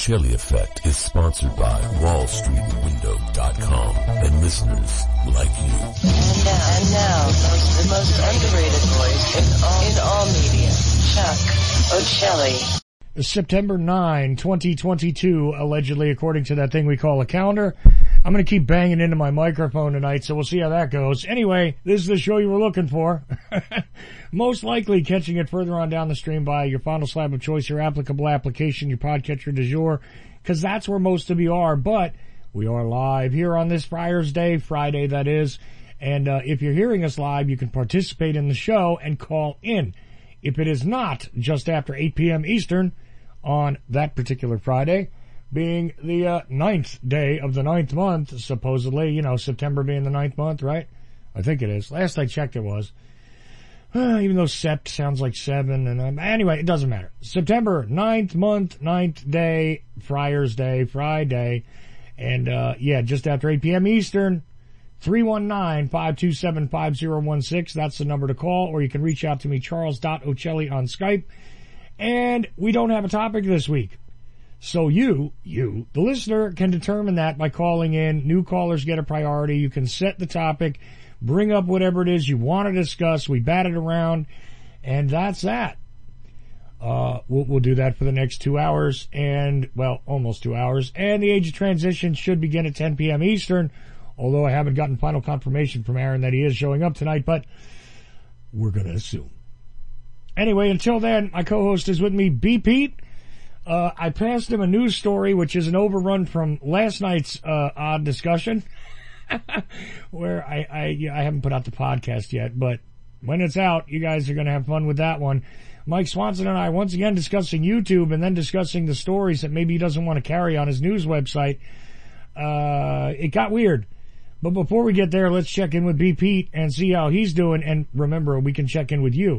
Ocelli Effect is sponsored by WallStreetWindow.com and listeners like you. And now, the most underrated voice in all media, Chuck Ocelli. September 9, 2022, allegedly, according to that thing we call a calendar. I'm going to keep banging into my microphone tonight, so we'll see how that goes. Anyway, this is the show you were looking for. Most likely catching it further on down the stream by your Final Slab of choice, your applicable application, your podcatcher du jour, because that's where most of you are. But we are live here on this Friday that is. And if you're hearing us live, you can participate in the show and call in. If it is not just after 8 p.m. Eastern on that particular Friday, being the 9th day of the 9th month, supposedly, September being the 9th month, right? I think it is. Last I checked it was. Even though Sept sounds like 7, and anyway, it doesn't matter. September 9th month, 9th day, Friar's Day, Friday, and just after 8 p.m. Eastern, 319-527-5016. That's the number to call, or you can reach out to me, Charles.Ocelli on Skype. And we don't have a topic this week. So you, the listener, can determine that by calling in. New callers get a priority. You can set the topic, bring up whatever it is you want to discuss. We bat it around, and that's that. We'll do that for the next 2 hours, and, well, almost 2 hours. And the Age of Transition should begin at 10 p.m. Eastern, although I haven't gotten final confirmation from Aaron that he is showing up tonight, but we're going to assume. Anyway, until then, my co-host is with me, B. Pete. I passed him a news story, which is an overrun from last night's odd discussion, where I haven't put out the podcast yet, but when it's out, you guys are going to have fun with that one. Mike Swanson and I once again discussing YouTube and then discussing the stories that maybe he doesn't want to carry on his news website. It got weird. But before we get there, let's check in with B. Pete and see how he's doing. And remember, we can check in with you.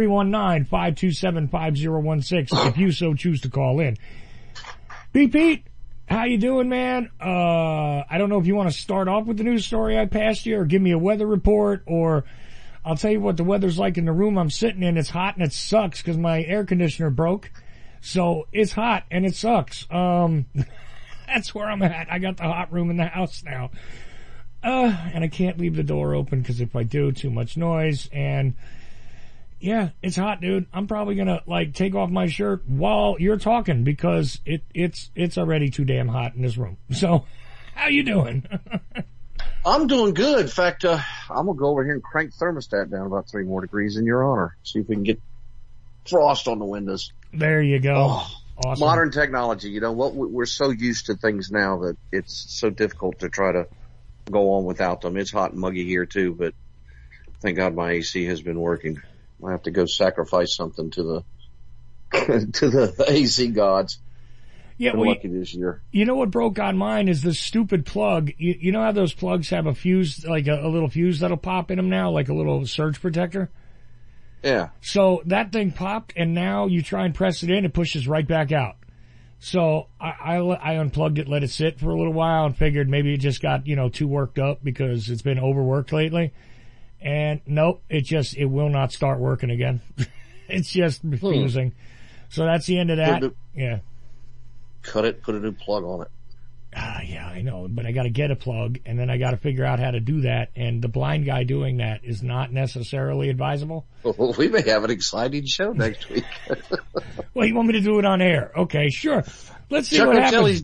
319-527-5016 if you so choose to call in. B. Pete, how you doing, man? I don't know if you want to start off with the news story I passed you or give me a weather report, or I'll tell you what the weather's like in the room I'm sitting in. It's hot and it sucks because my air conditioner broke. So it's hot and it sucks. That's where I'm at. I got the hot room in the house now. And I can't leave the door open because if I do, too much noise. And yeah, it's hot, dude. I'm probably gonna take off my shirt while you're talking because it's already too damn hot in this room. So, how you doing? I'm doing good. In fact, I'm gonna go over here and crank thermostat down about 3 more degrees in your honor. See if we can get frost on the windows. There you go. Oh, awesome. Modern technology. We're so used to things now that it's so difficult to try to go on without them. It's hot and muggy here too, but thank God my AC has been working. I have to go sacrifice something to the to the AC gods. Yeah, I'm lucky this year. You know what broke on mine is this stupid plug. You know how those plugs have a fuse, like a little fuse that'll pop in them now, like a little surge protector? Yeah. So that thing popped, and now you try and press it in, it pushes right back out. So I unplugged it, let it sit for a little while, and figured maybe it just got, too worked up because it's been overworked lately. And nope, it will not start working again. It's just refusing. So that's the end of that. Yeah. Cut it, put a new plug on it. Yeah, I know, but I gotta get a plug, and then I gotta figure out how to do that, and the blind guy doing that is not necessarily advisable. Well, we may have an exciting show next week. Well, you want me to do it on air? Okay, sure. Let's see what happens.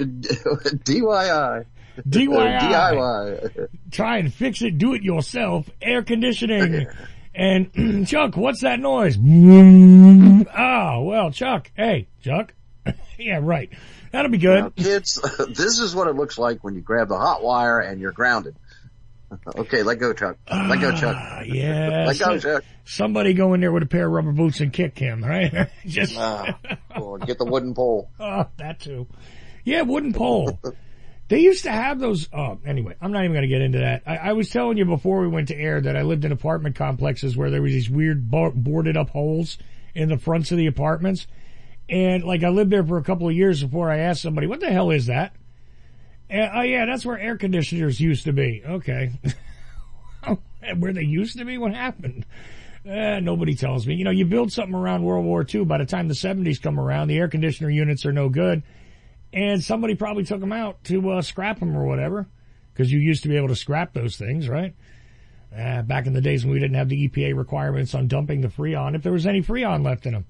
DIY. DIY. Try and fix it, do it yourself, air conditioning. And, Chuck, what's that noise? Oh, well, Chuck. Hey, Chuck. Yeah, right. That'll be good. Now, kids, this is what it looks like when you grab the hot wire and you're grounded. Okay, let go, Chuck. Let go, Chuck. Yeah. Let go, Chuck. Somebody go in there with a pair of rubber boots and kick him, right? Just. Or get the wooden pole. Oh, that too. Yeah, wooden pole. They used to have those. Oh, anyway, I'm not even going to get into that. I was telling you before we went to air that I lived in apartment complexes where there was these weird boarded up holes in the fronts of the apartments. And I lived there for a couple of years before I asked somebody, what the hell is that? And, oh yeah, that's where air conditioners used to be. Okay. Where they used to be? What happened? Nobody tells me. You build something around World War II. By the time the 70s come around, the air conditioner units are no good. and somebody probably took them out to scrap them or whatever, because you used to be able to scrap those things, right? Back in the days when we didn't have the EPA requirements on dumping the Freon, if there was any Freon left in them.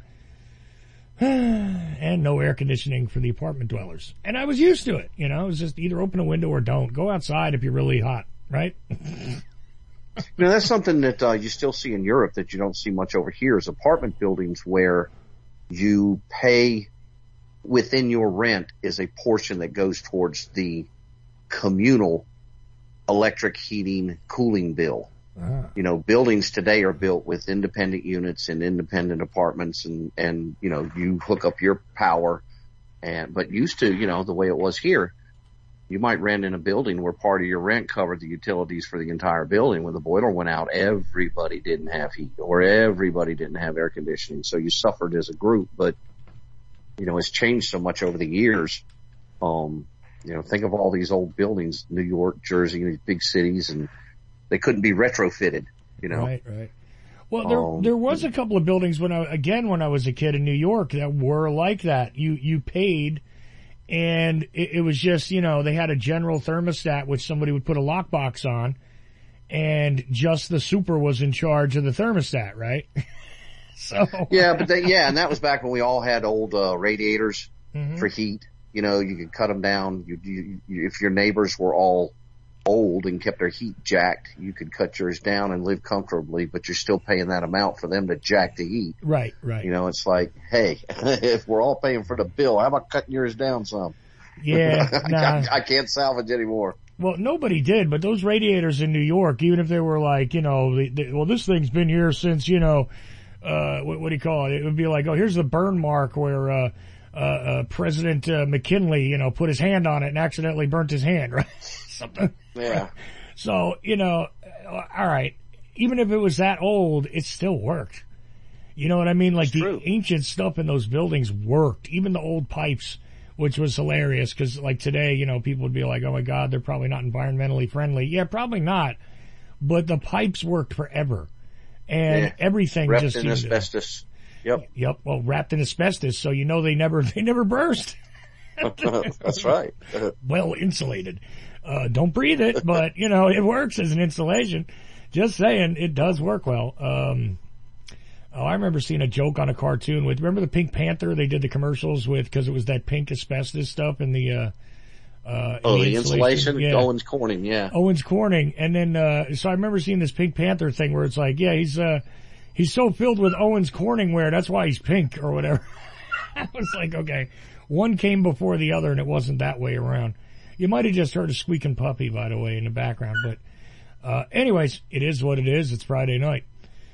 And no air conditioning for the apartment dwellers. And I was used to it, you know. It was just either open a window or don't. Go outside if you're really hot, right? That's something that you still see in Europe that you don't see much over here is apartment buildings where you pay within your rent is a portion that goes towards the communal electric heating cooling bill. You know, buildings today are built with independent units and independent apartments and, you know, you hook up your power but used to, you know, the way it was here, you might rent in a building where part of your rent covered the utilities for the entire building. When the boiler went out, everybody didn't have heat or everybody didn't have air conditioning. So you suffered as a group, but, you know, it's changed so much over the years. You know, think of all these old buildings, New York, Jersey, these big cities, and they couldn't be retrofitted, you know. Right. Well, there was a couple of buildings when I was a kid in New York that were like that. You paid, and it was just, you know, they had a general thermostat which somebody would put a lockbox on, and just the super was in charge of the thermostat, right? So and that was back when we all had old radiators for heat. You know, you could cut them down. You if your neighbors were all old and kept their heat jacked, you could cut yours down and live comfortably, but you're still paying that amount for them to jack the heat. Right. You know, it's like, hey, if we're all paying for the bill, how about cutting yours down some? Yeah. I can't salvage anymore. Well, nobody did, but those radiators in New York, even if they were like, you know, well, this thing's been here since, you know, what do you call it? It would be like, oh, here's the burn mark where, President McKinley, you know, put his hand on it and accidentally burnt his hand, right? Something. Yeah. So, you know, all right. Even if it was that old, it still worked. You know what I mean? Like the ancient stuff in those buildings worked. Even the old pipes, which was hilarious because like today, you know, people would be like, oh my God, they're probably not environmentally friendly. Yeah, probably not. But the pipes worked forever. And everything wrapped just in seemed asbestos. Yep. Well, wrapped in asbestos, so you know they never burst. That's right. Well insulated. Don't breathe it, but you know, it works as an insulation. Just saying, it does work well. I remember seeing a joke on a cartoon remember the Pink Panther? They did the commercials with, cause it was that pink asbestos stuff in the, the insulation? Yeah. Owens Corning, yeah. Owens Corning. And then, so I remember seeing this Pink Panther thing where it's like, yeah, he's so filled with Owens Corning wear, that's why he's pink or whatever. I was like, okay, one came before the other and it wasn't that way around. You might have just heard a squeaking puppy, by the way, in the background, but, anyways, it is what it is. It's Friday night.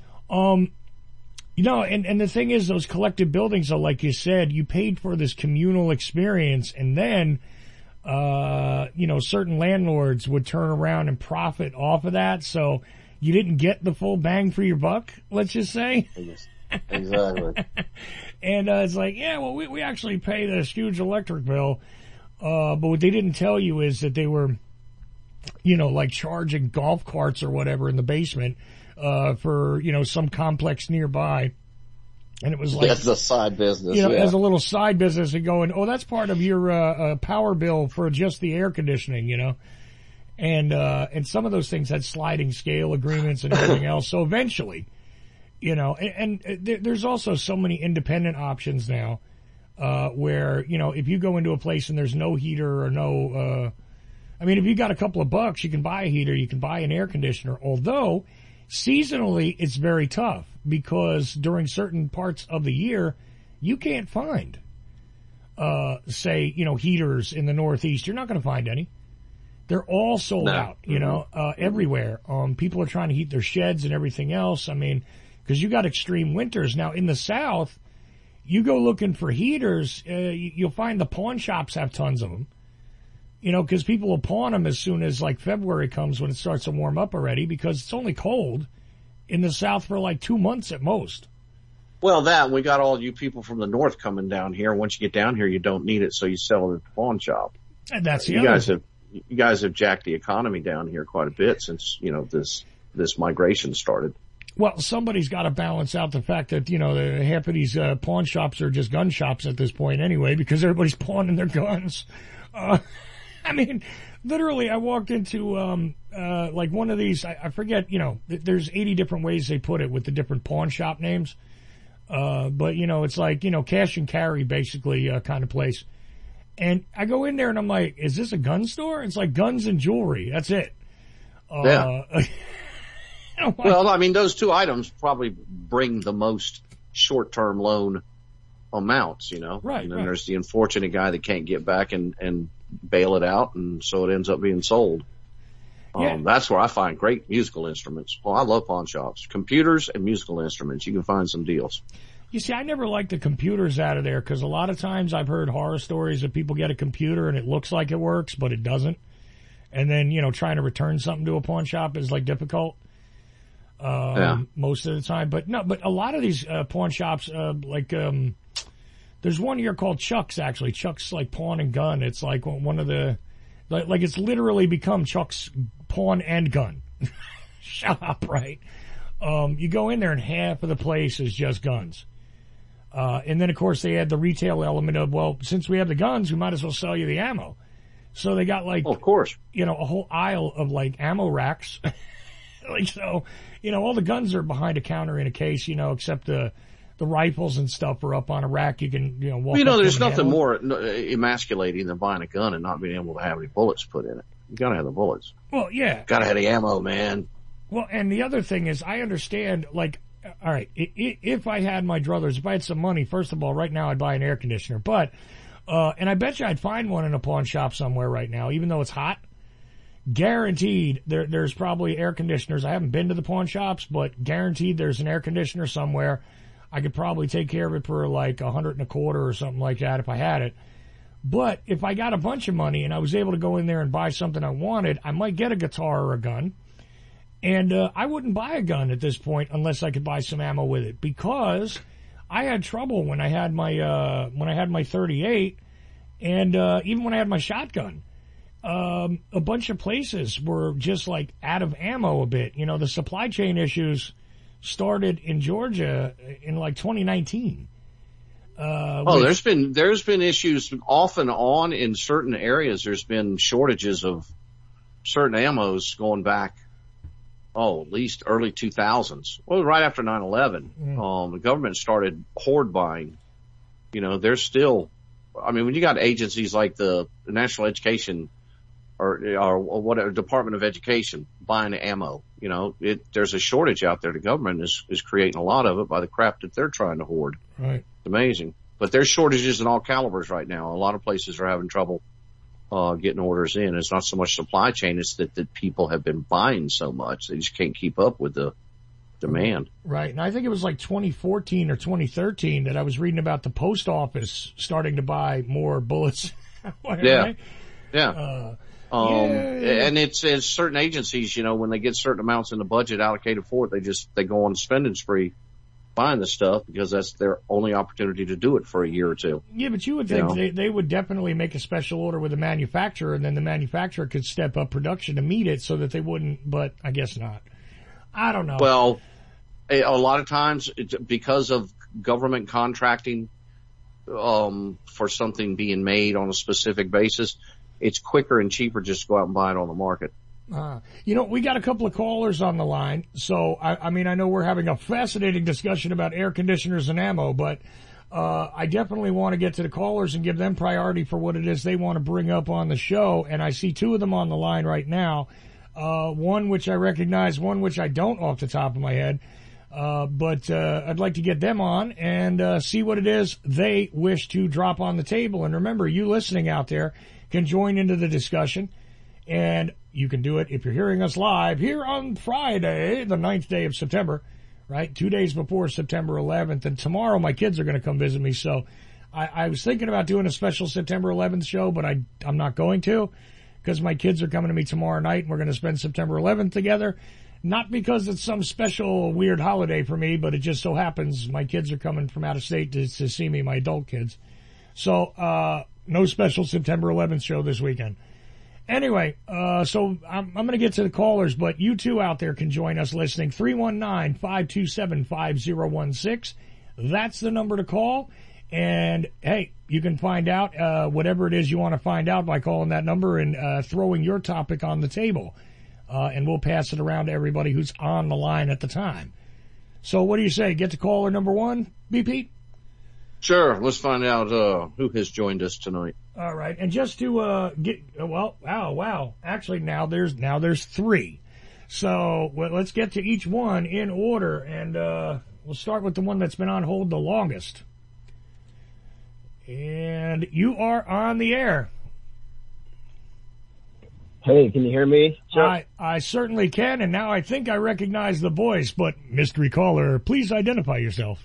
You know, and the thing is, those collective buildings are, like you said, you paid for this communal experience and then, you know, certain landlords would turn around and profit off of that. So you didn't get the full bang for your buck, let's just say. Exactly. And, it's like, yeah, well, we actually pay this huge electric bill. But what they didn't tell you is that they were, you know, like charging golf carts or whatever in the basement, for, you know, some complex nearby. And it was like, that's a side business, you know, as a little side business and going, oh, that's part of your, power bill for just the air conditioning, you know. And some of those things had sliding scale agreements and everything else. So eventually, you know, and there's also so many independent options now. Where, you know, if you go into a place and there's no heater or no, I mean, if you got a couple of bucks, you can buy a heater, you can buy an air conditioner, although seasonally it's very tough because during certain parts of the year, you can't find, say, you know, heaters in the Northeast. You're not going to find any. They're all sold out, you know, everywhere. People are trying to heat their sheds and everything else. I mean, because you got extreme winters. Now in the South, you go looking for heaters, you'll find the pawn shops have tons of them. You know, because people will pawn them as soon as like February comes when it starts to warm up already because it's only cold in the South for like 2 months at most. Well, we got all you people from the North coming down here. Once you get down here, you don't need it, so you sell it at the pawn shop. And that's the you guys have jacked the economy down here quite a bit since, you know, this migration started. Well, somebody's got to balance out the fact that, half of these pawn shops are just gun shops at this point anyway, because everybody's pawning their guns. I mean, literally, I walked into, like one of these, I forget, there's 80 different ways they put it with the different pawn shop names. But, it's like, cash and carry, basically, kind of place. And I go in there and I'm like, is this a gun store? It's like guns and jewelry. That's it. Yeah. Well, I mean, those two items probably bring the most short-term loan amounts, Right. And then there's the unfortunate guy that can't get back and bail it out, and so it ends up being sold. Yeah. That's where I find great musical instruments. Well, I love pawn shops. Computers and musical instruments. You can find some deals. You see, I never liked the computers out of there because a lot of times I've heard horror stories that people get a computer and it looks like it works, but it doesn't. And then, trying to return something to a pawn shop is like difficult. Most of the time, but a lot of these, pawn shops, there's one here called Chuck's actually. Chuck's like pawn and gun. It's like one of the, like it's literally become Chuck's pawn and gun shop, right? You go in there and half of the place is just guns. And then of course they had the retail element of, well, since we have the guns, we might as well sell you the ammo. So they got like, of course, a whole aisle of like ammo racks. Like, so, all the guns are behind a counter in a case, except the rifles and stuff are up on a rack. You can, walk up there's to nothing more emasculating than buying a gun and not being able to have any bullets put in it. You gotta have the bullets. Well, yeah. Gotta have the ammo, man. Well, and the other thing is, I understand, like, all right, if I had my druthers, if I had some money, first of all, right now I'd buy an air conditioner. But, and I bet you I'd find one in a pawn shop somewhere right now, even though it's hot. Guaranteed, there's probably air conditioners. I haven't been to the pawn shops, but guaranteed there's an air conditioner somewhere. I could probably take care of it for like $125 or something like that if I had it. But if I got a bunch of money and I was able to go in there and buy something I wanted, I might get a guitar or a gun. And I wouldn't buy a gun at this point unless I could buy some ammo with it, because I had trouble when I had my 38, and even when I had my shotgun. A bunch of places were just like out of ammo a bit. The supply chain issues started in Georgia in like 2019. There's been issues off and on in certain areas. There's been shortages of certain ammos going back, at least early 2000s. Well, right after 9/11, the government started hoard buying. There's still, when you got agencies like the National Education or whatever, Department of Education buying ammo, there's a shortage out there. The government is creating a lot of it by the crap that they're trying to hoard. Right. It's amazing. But there's shortages in all calibers right now. A lot of places are having trouble, getting orders in. It's not so much supply chain, it's that people have been buying so much. They just can't keep up with the demand. Right. And I think it was like 2014 or 2013 that I was reading about the post office starting to buy more bullets. Yeah. Yeah. And it's certain agencies, when they get certain amounts in the budget allocated for it, they go on a spending spree buying the stuff because that's their only opportunity to do it for a year or two. Yeah, but you would think they would definitely make a special order with the manufacturer, and then the manufacturer could step up production to meet it so that they wouldn't, but I guess not. I don't know. Well, a lot of times it's because of government contracting, for something being made on a specific basis, it's quicker and cheaper just to go out and buy it on the market. We got a couple of callers on the line, so I know we're having a fascinating discussion about air conditioners and ammo, but I definitely want to get to the callers and give them priority for what it is they want to bring up on the show, and I see two of them on the line right now, one which I recognize, one which I don't off the top of my head, but I'd like to get them on and see what it is they wish to drop on the table. And remember, you listening out there can join into the discussion, and you can do it if you're hearing us live here on Friday, the 9th day of September, right? 2 days before September 11th. And tomorrow my kids are going to come visit me. So I was thinking about doing a special September 11th show, but I'm not going to, because my kids are coming to me tomorrow night and we're going to spend September 11th together. Not because it's some special weird holiday for me, but it just so happens my kids are coming from out of state to see me, my adult kids. So, no special September 11th show this weekend. Anyway, so I'm going to get to the callers, but you two out there can join us listening. 319-527-5016. That's the number to call. And, hey, you can find out whatever it is you want to find out by calling that number and throwing your topic on the table. And we'll pass it around to everybody who's on the line at the time. So what do you say? Get to caller number one, BP? Sure. Let's find out who has joined us tonight. All right. And just to wow. Actually, now there's three. So let's get to each one in order. And we'll start with the one that's been on hold the longest. And you are on the air. Hey, can you hear me, Chuck? I certainly can, and now I think I recognize the voice, but mystery caller, please identify yourself.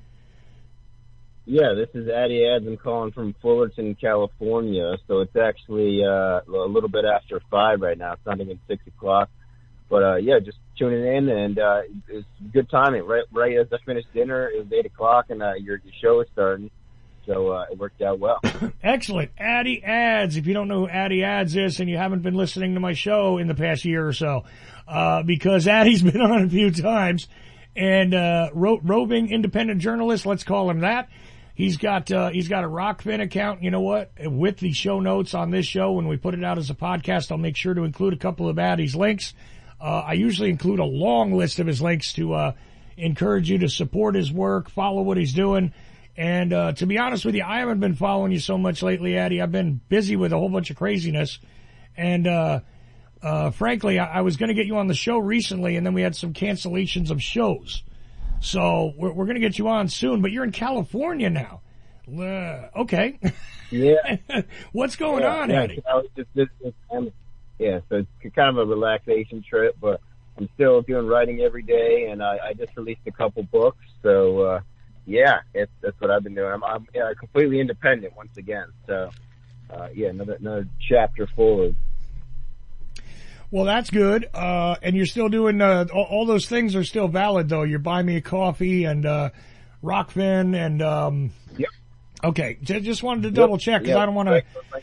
Yeah, this is Addy Ads. I'm calling from Fullerton, California, so it's actually a little bit after 5 right now. It's not even 6 o'clock. But, yeah, just tuning in, and it's good timing. Right as I finished dinner, it was 8 o'clock, and your show is starting. So it worked out well. Excellent. Addy Ads. If you don't know who Addy Ads is and you haven't been listening to my show in the past year or so, because Addy's been on a few times, and roving independent journalist, let's call him that. He's got a Rockfin account. You know what? With the show notes on this show, when we put it out as a podcast, I'll make sure to include a couple of Addy's links. I usually include a long list of his links to encourage you to support his work, follow what he's doing. And to be honest with you, I haven't been following you so much lately, Addy. I've been busy with a whole bunch of craziness. And frankly, I was going to get you on the show recently, and then we had some cancellations of shows. So we're going to get you on soon, but you're in California now. Okay. Yeah. What's going on, Addy? I was just yeah, so it's kind of a relaxation trip, but I'm still doing writing every day, and I just released a couple books, so yeah, that's what I've been doing. I'm completely independent once again, so yeah, another chapter forward. Well, that's good. And you're still doing, all those things are still valid though. You're Buy Me a Coffee and, Rockfin and, Yep. Okay. Just wanted to double check because I don't want to.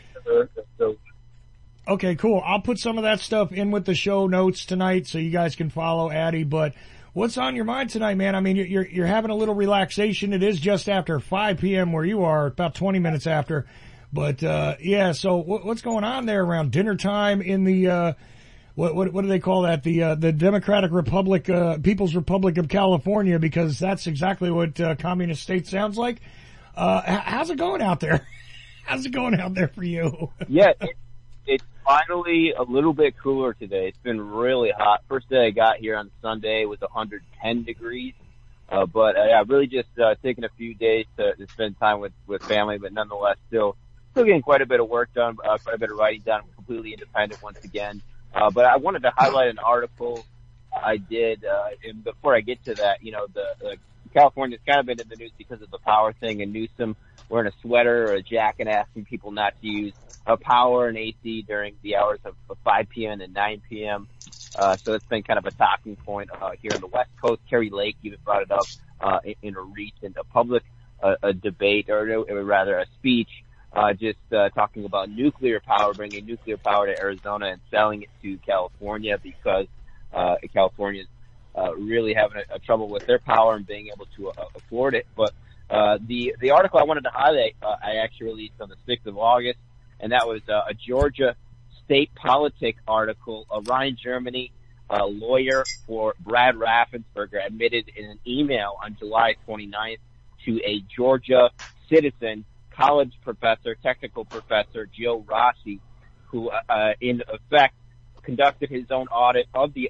Okay, cool. I'll put some of that stuff in with the show notes tonight so you guys can follow Addy. But what's on your mind tonight, man? I mean, you're having a little relaxation. It is just after 5 p.m. where you are, about 20 minutes after. But, yeah, so what's going on there around dinner time in the, what do they call that? The Democratic Republic, People's Republic of California, because that's exactly what, communist state sounds like. How's it going out there? How's it going out there for you? Yeah, it's finally a little bit cooler today. It's been really hot. First day I got here on Sunday was 110 degrees. But I've really just taken a few days to spend time with family, but nonetheless still getting quite a bit of work done, quite a bit of writing done. I'm completely independent once again. But I wanted to highlight an article I did, and before I get to that, you know, the California's kind of been in the news because of the power thing, and Newsom wearing a sweater or a jacket asking people not to use power and AC during the hours of 5 p.m. and 9 p.m. So it's been kind of a talking point here on the West Coast. Kerry Lake even brought it up in a recent public debate, or rather a speech, just talking about nuclear power, bringing nuclear power to Arizona and selling it to California because California's really having a trouble with their power and being able to afford it. But the article I wanted to highlight, I actually released on the 6th of August, and that was a Georgia state politic article. Ryan Germany, a lawyer for Brad Raffensperger, admitted in an email on July 29th to a Georgia citizen, college professor, technical professor, Joe Rossi, who in effect conducted his own audit of the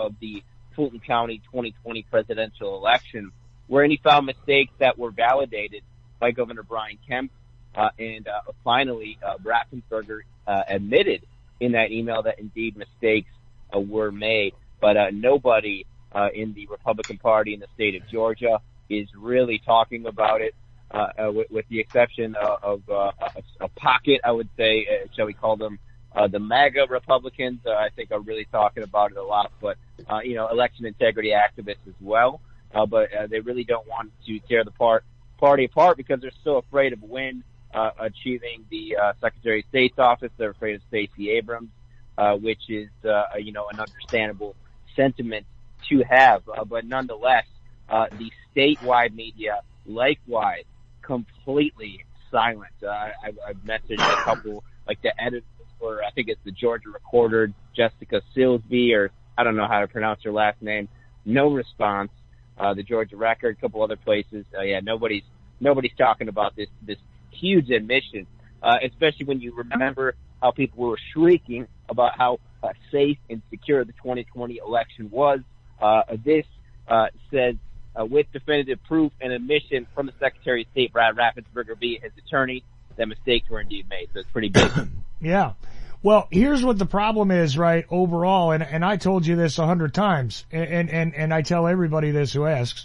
Fulton County 2020 presidential election, wherein he found mistakes that were validated by Governor Brian Kemp. And finally, Raffensperger admitted in that email that indeed mistakes were made. But nobody in the Republican Party in the state of Georgia is really talking about it, with the exception of a pocket, I would say, shall we call them, the MAGA Republicans, I think are really talking about it a lot, but, you know, election integrity activists as well. But they really don't want to tear the party apart because they're so afraid of Wynn achieving the Secretary of State's office. They're afraid of Stacey Abrams which is, an understandable sentiment to have. But nonetheless, the statewide media, likewise, completely silent. I've messaged a couple, like the editors for, I think it's the Georgia Recorder, Jessica Silsby, or I don't know how to pronounce her last name. No response. The Georgia Record, a couple other places. Nobody's talking about this huge admission, especially when you remember how people were shrieking about how safe and secure the 2020 election was. This says, with definitive proof and admission from the Secretary of State, Brad Raffensperger, via his attorney, that mistakes were indeed made. So it's pretty big. Yeah. Well, here's what the problem is, right, overall, and I told you this 100 times, and I tell everybody this who asks.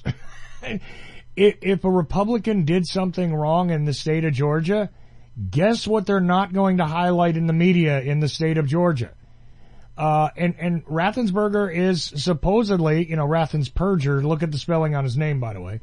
If a Republican did something wrong in the state of Georgia, guess what they're not going to highlight in the media in the state of Georgia? And Raffensperger is supposedly, Raffensperger, look at the spelling on his name, by the way,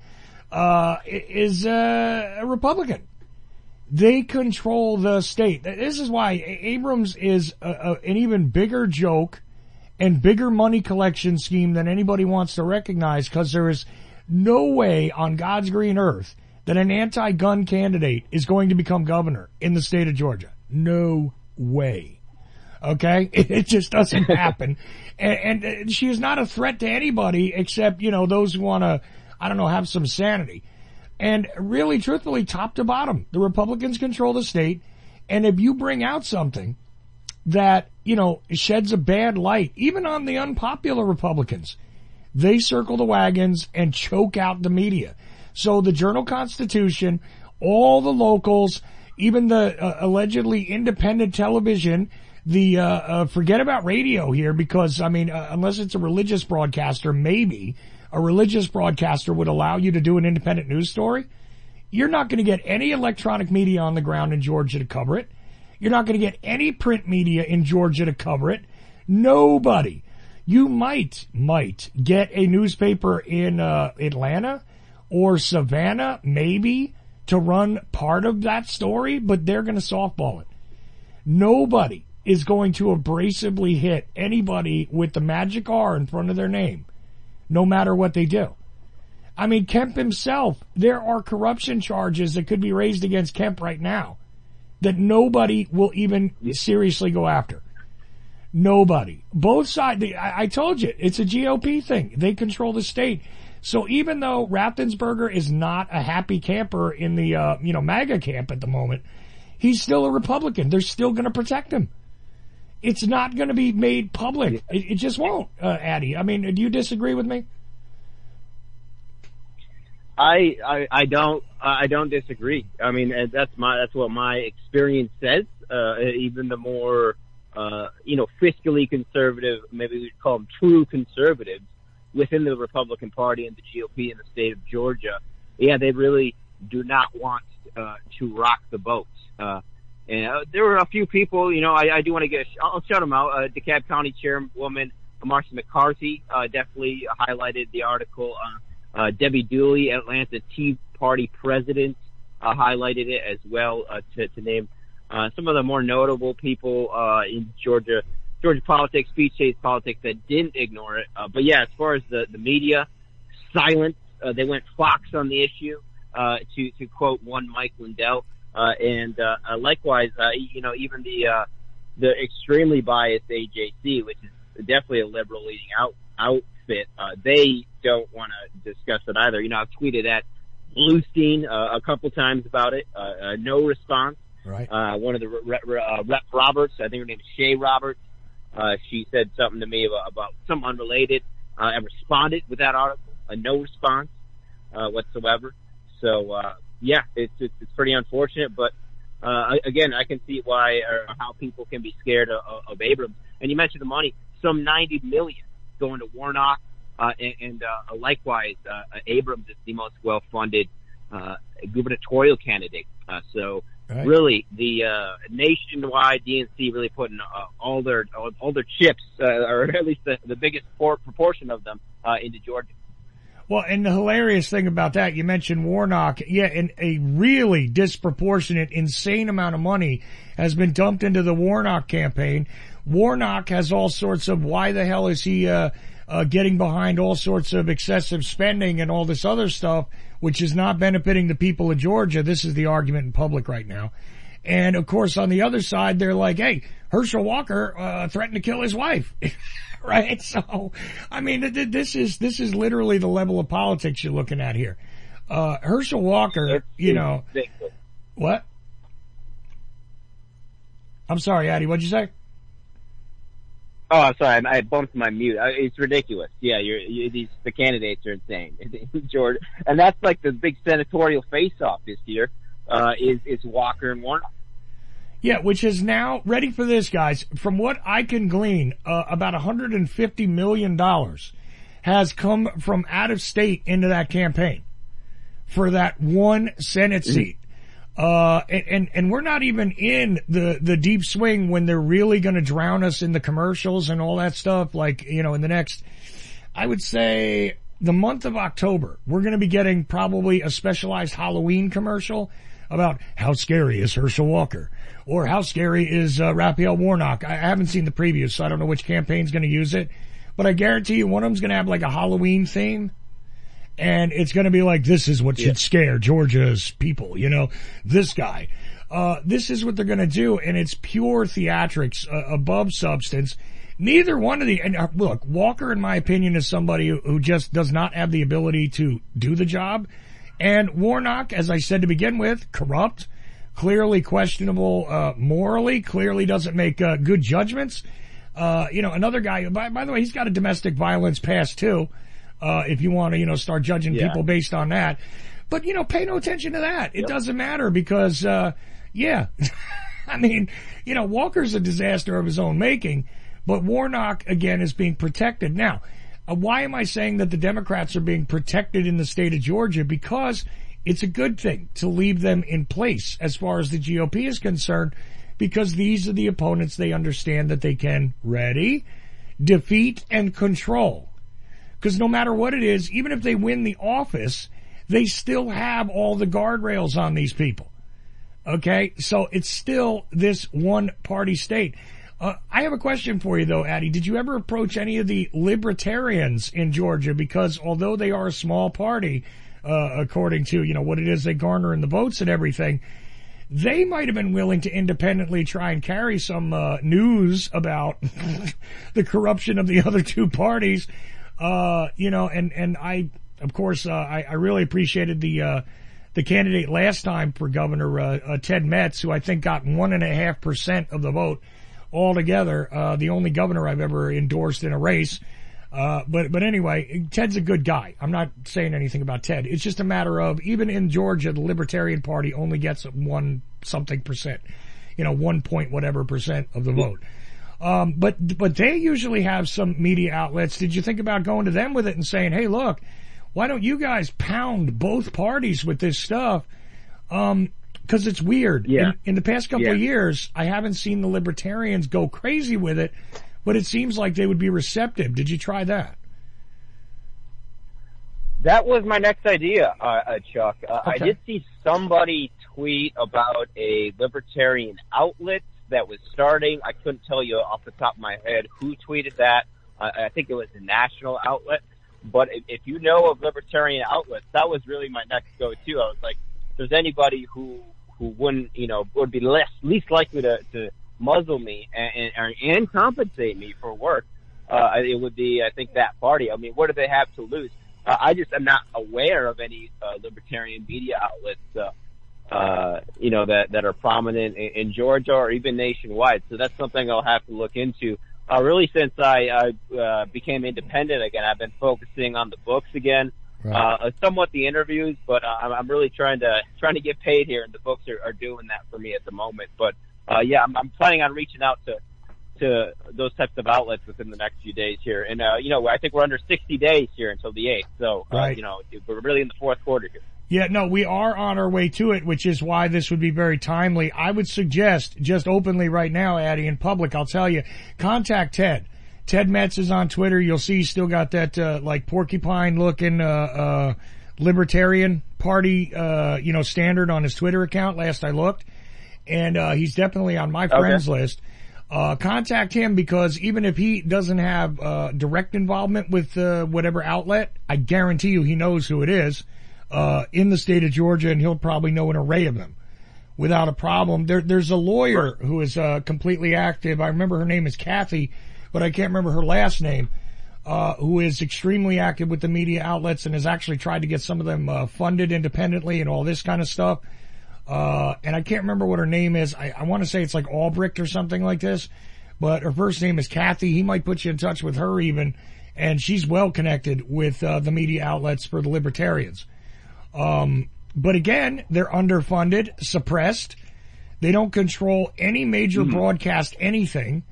is a Republican. They control the state. This is why Abrams is an even bigger joke and bigger money collection scheme than anybody wants to recognize, because there is no way on God's green earth that an anti-gun candidate is going to become governor in the state of Georgia. No way. Okay? It just doesn't happen. And she is not a threat to anybody except, those who want to, have some sanity. And really, truthfully, top to bottom, the Republicans control the state. And if you bring out something that, sheds a bad light, even on the unpopular Republicans, they circle the wagons and choke out the media. So the Journal-Constitution, all the locals, even the allegedly independent television, forget about radio here, because, unless it's a religious broadcaster, maybe a religious broadcaster would allow you to do an independent news story. You're not going to get any electronic media on the ground in Georgia to cover it. You're not going to get any print media in Georgia to cover it. Nobody. You might get a newspaper in Atlanta or Savannah, maybe, to run part of that story, but they're going to softball it. Nobody is going to abrasively hit anybody with the magic R in front of their name, no matter what they do. Kemp himself, there are corruption charges that could be raised against Kemp right now that nobody will even seriously go after. Nobody. Both sides, I told you, it's a GOP thing. They control the state. So even though Raffensperger is not a happy camper in the, MAGA camp at the moment, he's still a Republican. They're still going to protect him. It's not going to be made public. It just won't, Addy. Do you disagree with me? I don't disagree. That's what my experience says. Even the more, fiscally conservative, maybe we'd call them true conservatives within the Republican Party and the GOP in the state of Georgia. Yeah, they really do not want to rock the boat. And there were a few people, I do want to I'll shout them out. DeKalb County Chairwoman Marcia McCarthy definitely highlighted the article. Debbie Dooley, Atlanta Tea Party president, highlighted it as well, to name some of the more notable people in Georgia politics, speech states politics, that didn't ignore it. But yeah, as far as the media, silence. They went Fox on the issue, to quote one Mike Lindell. And likewise, even the extremely biased AJC, which is definitely a liberal leading outfit, they don't want to discuss it either. I've tweeted at Bluestein a couple times about it. No response. Right. One of the Rep Roberts, I think her name is Shay Roberts. She said something to me about something unrelated. I responded with that article. No response whatsoever. So yeah, it's pretty unfortunate, but again, I can see why or how people can be scared of Abrams. And you mentioned the money, some $90 million going to Warnock, and likewise, Abrams is the most well-funded gubernatorial candidate. So right. Really, the nationwide DNC really putting all their chips, or at least the biggest proportion of them, into Georgia. Well, and the hilarious thing about that, you mentioned Warnock. Yeah, and a really disproportionate, insane amount of money has been dumped into the Warnock campaign, Warnock has all sorts of why the hell is he getting behind all sorts of excessive spending and all this other stuff, which is not benefiting the people of Georgia. This is the argument in public right now. And of course, on the other side, they're like, hey, Herschel Walker threatened to kill his wife. Right? So, I mean, this is literally the level of politics you're looking at here. Herschel Walker, what? I'm sorry, Addy, what'd you say? Oh, I'm sorry. I bumped my mute. It's ridiculous. Yeah, the candidates are insane, Georgia, and that's like the big senatorial face-off this year. Is Walker and Warnock. Yeah, which is now, ready for this, guys, from what I can glean, about $150 million has come from out of state into that campaign for that one Senate seat. And we're not even in the deep swing when they're really going to drown us in the commercials and all that stuff. Like, in the next, I would say the month of October, we're going to be getting probably a specialized Halloween commercial about how scary is Herschel Walker or how scary is Raphael Warnock. I haven't seen the previews, so I don't know which campaign's going to use it, but I guarantee you one of them's going to have like a Halloween theme. And it's going to be like, this is what should scare Georgia's people, this guy. This is what they're going to do, and it's pure theatrics above substance. Neither one of and look, Walker, in my opinion, is somebody who just does not have the ability to do the job. And Warnock, as I said to begin with, corrupt, clearly questionable morally, clearly doesn't make good judgments. Another guy, by the way, he's got a domestic violence past too. If you want to, start judging people based on that. But, pay no attention to that. It doesn't matter because, I mean, Walker's a disaster of his own making, but Warnock, again, is being protected. Now, why am I saying that the Democrats are being protected in the state of Georgia? Because it's a good thing to leave them in place as far as the GOP is concerned, because these are the opponents they understand that they can, defeat and control. Because no matter what it is, even if they win the office, they still have all the guardrails on these people. Okay? So it's still this one-party state. I have a question for you, though, Addy. Did you ever approach any of the libertarians in Georgia? Because although they are a small party, according to, what it is they garner in the votes and everything, they might have been willing to independently try and carry some news about the corruption of the other two parties. And I, of course, I really appreciated the candidate last time for governor, Ted Metz, who I think got 1.5% of the vote altogether, the only governor I've ever endorsed in a race. But anyway, Ted's a good guy. I'm not saying anything about Ted. It's just a matter of, even in Georgia, the Libertarian Party only gets 1 something percent, 1 point whatever percent of the vote. But they usually have some media outlets. Did you think about going to them with it and saying, hey, look, why don't you guys pound both parties with this stuff? Cause it's weird. Yeah. In the past couple of years, I haven't seen the libertarians go crazy with it, but it seems like they would be receptive. Did you try that? That was my next idea, Chuck. Okay. I did see somebody tweet about a libertarian outlet that was starting. I couldn't tell you off the top of my head who tweeted that. I think it was a national outlet. But if you know of libertarian outlets, that was really my next go-to. I was like, if there's anybody who wouldn't, would be least likely to muzzle me and compensate me for work, it would be, I think, that party. I mean, what do they have to lose? I just am not aware of any libertarian media outlets, that are prominent in Georgia or even nationwide. So that's something I'll have to look into. Really, since I became independent again, I've been focusing on the books again, Right. Somewhat the interviews, but I'm really trying to get paid here, and the books are doing that for me at the moment. But I'm planning on reaching out to those types of outlets within the next few days here. And I think we're under 60 days here until the 8th, so right. We're really in the fourth quarter here. Yeah, no, we are on our way to it, which is why this would be very timely. I would suggest, just openly right now, Addy, in public, I'll tell you, contact Ted. Ted Metz is on Twitter. You'll see he's still got that, porcupine looking, Libertarian Party, standard on his Twitter account. Last I looked. And, he's definitely on my friends list. contact him, because even if he doesn't have direct involvement with whatever outlet, I guarantee you he knows who it is in the state of Georgia, and he'll probably know an array of them without a problem. There's a lawyer who is completely active. I remember her name is Kathy, but I can't remember her last name, who is extremely active with the media outlets and has actually tried to get some of them funded independently and all this kind of stuff. And I can't remember what her name is. I want to say it's like Albrecht or something like this, but her first name is Kathy. He might put you in touch with her even, and she's well connected with the media outlets for the libertarians. But again, they're underfunded, suppressed. They don't control any major broadcast anything.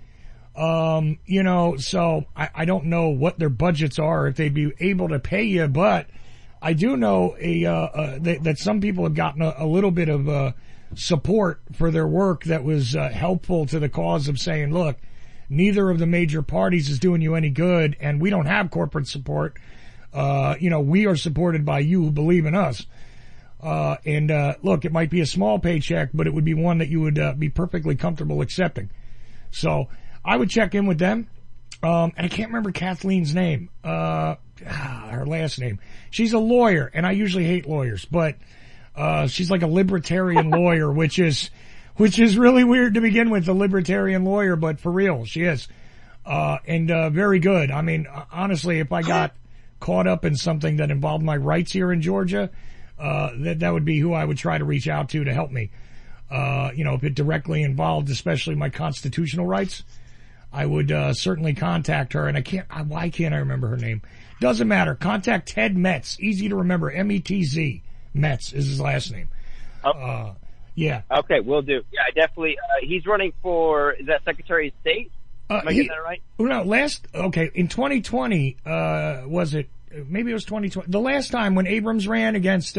So I don't know what their budgets are, if they'd be able to pay you, but I do know that some people have gotten a little bit of support for their work that was helpful to the cause of saying, look, neither of the major parties is doing you any good, and we don't have corporate support. We are supported by you who believe in us. Look, it might be a small paycheck, but it would be one that you would be perfectly comfortable accepting. So I would check in with them. And I can't remember Kathleen's name, her last name. She's a lawyer, and I usually hate lawyers, but she's like a libertarian lawyer, which is really weird to begin with, a libertarian lawyer, but for real, she is. Very good. I mean, honestly, if I got caught up in something that involved my rights here in Georgia, that would be who I would try to reach out to help me. If it directly involved, especially my constitutional rights, I would certainly contact her. And why can't I remember her name? Doesn't matter. Contact Ted Metz. Easy to remember. M-E-T-Z. Metz is his last name. Yeah. Okay, will do. Yeah, I definitely. He's running for, is that Secretary of State? Am I getting that right? No, in 2020, was it? Maybe it was 2020. The last time when Abrams ran against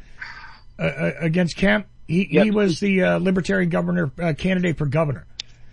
Kemp, he was the Libertarian governor candidate for governor.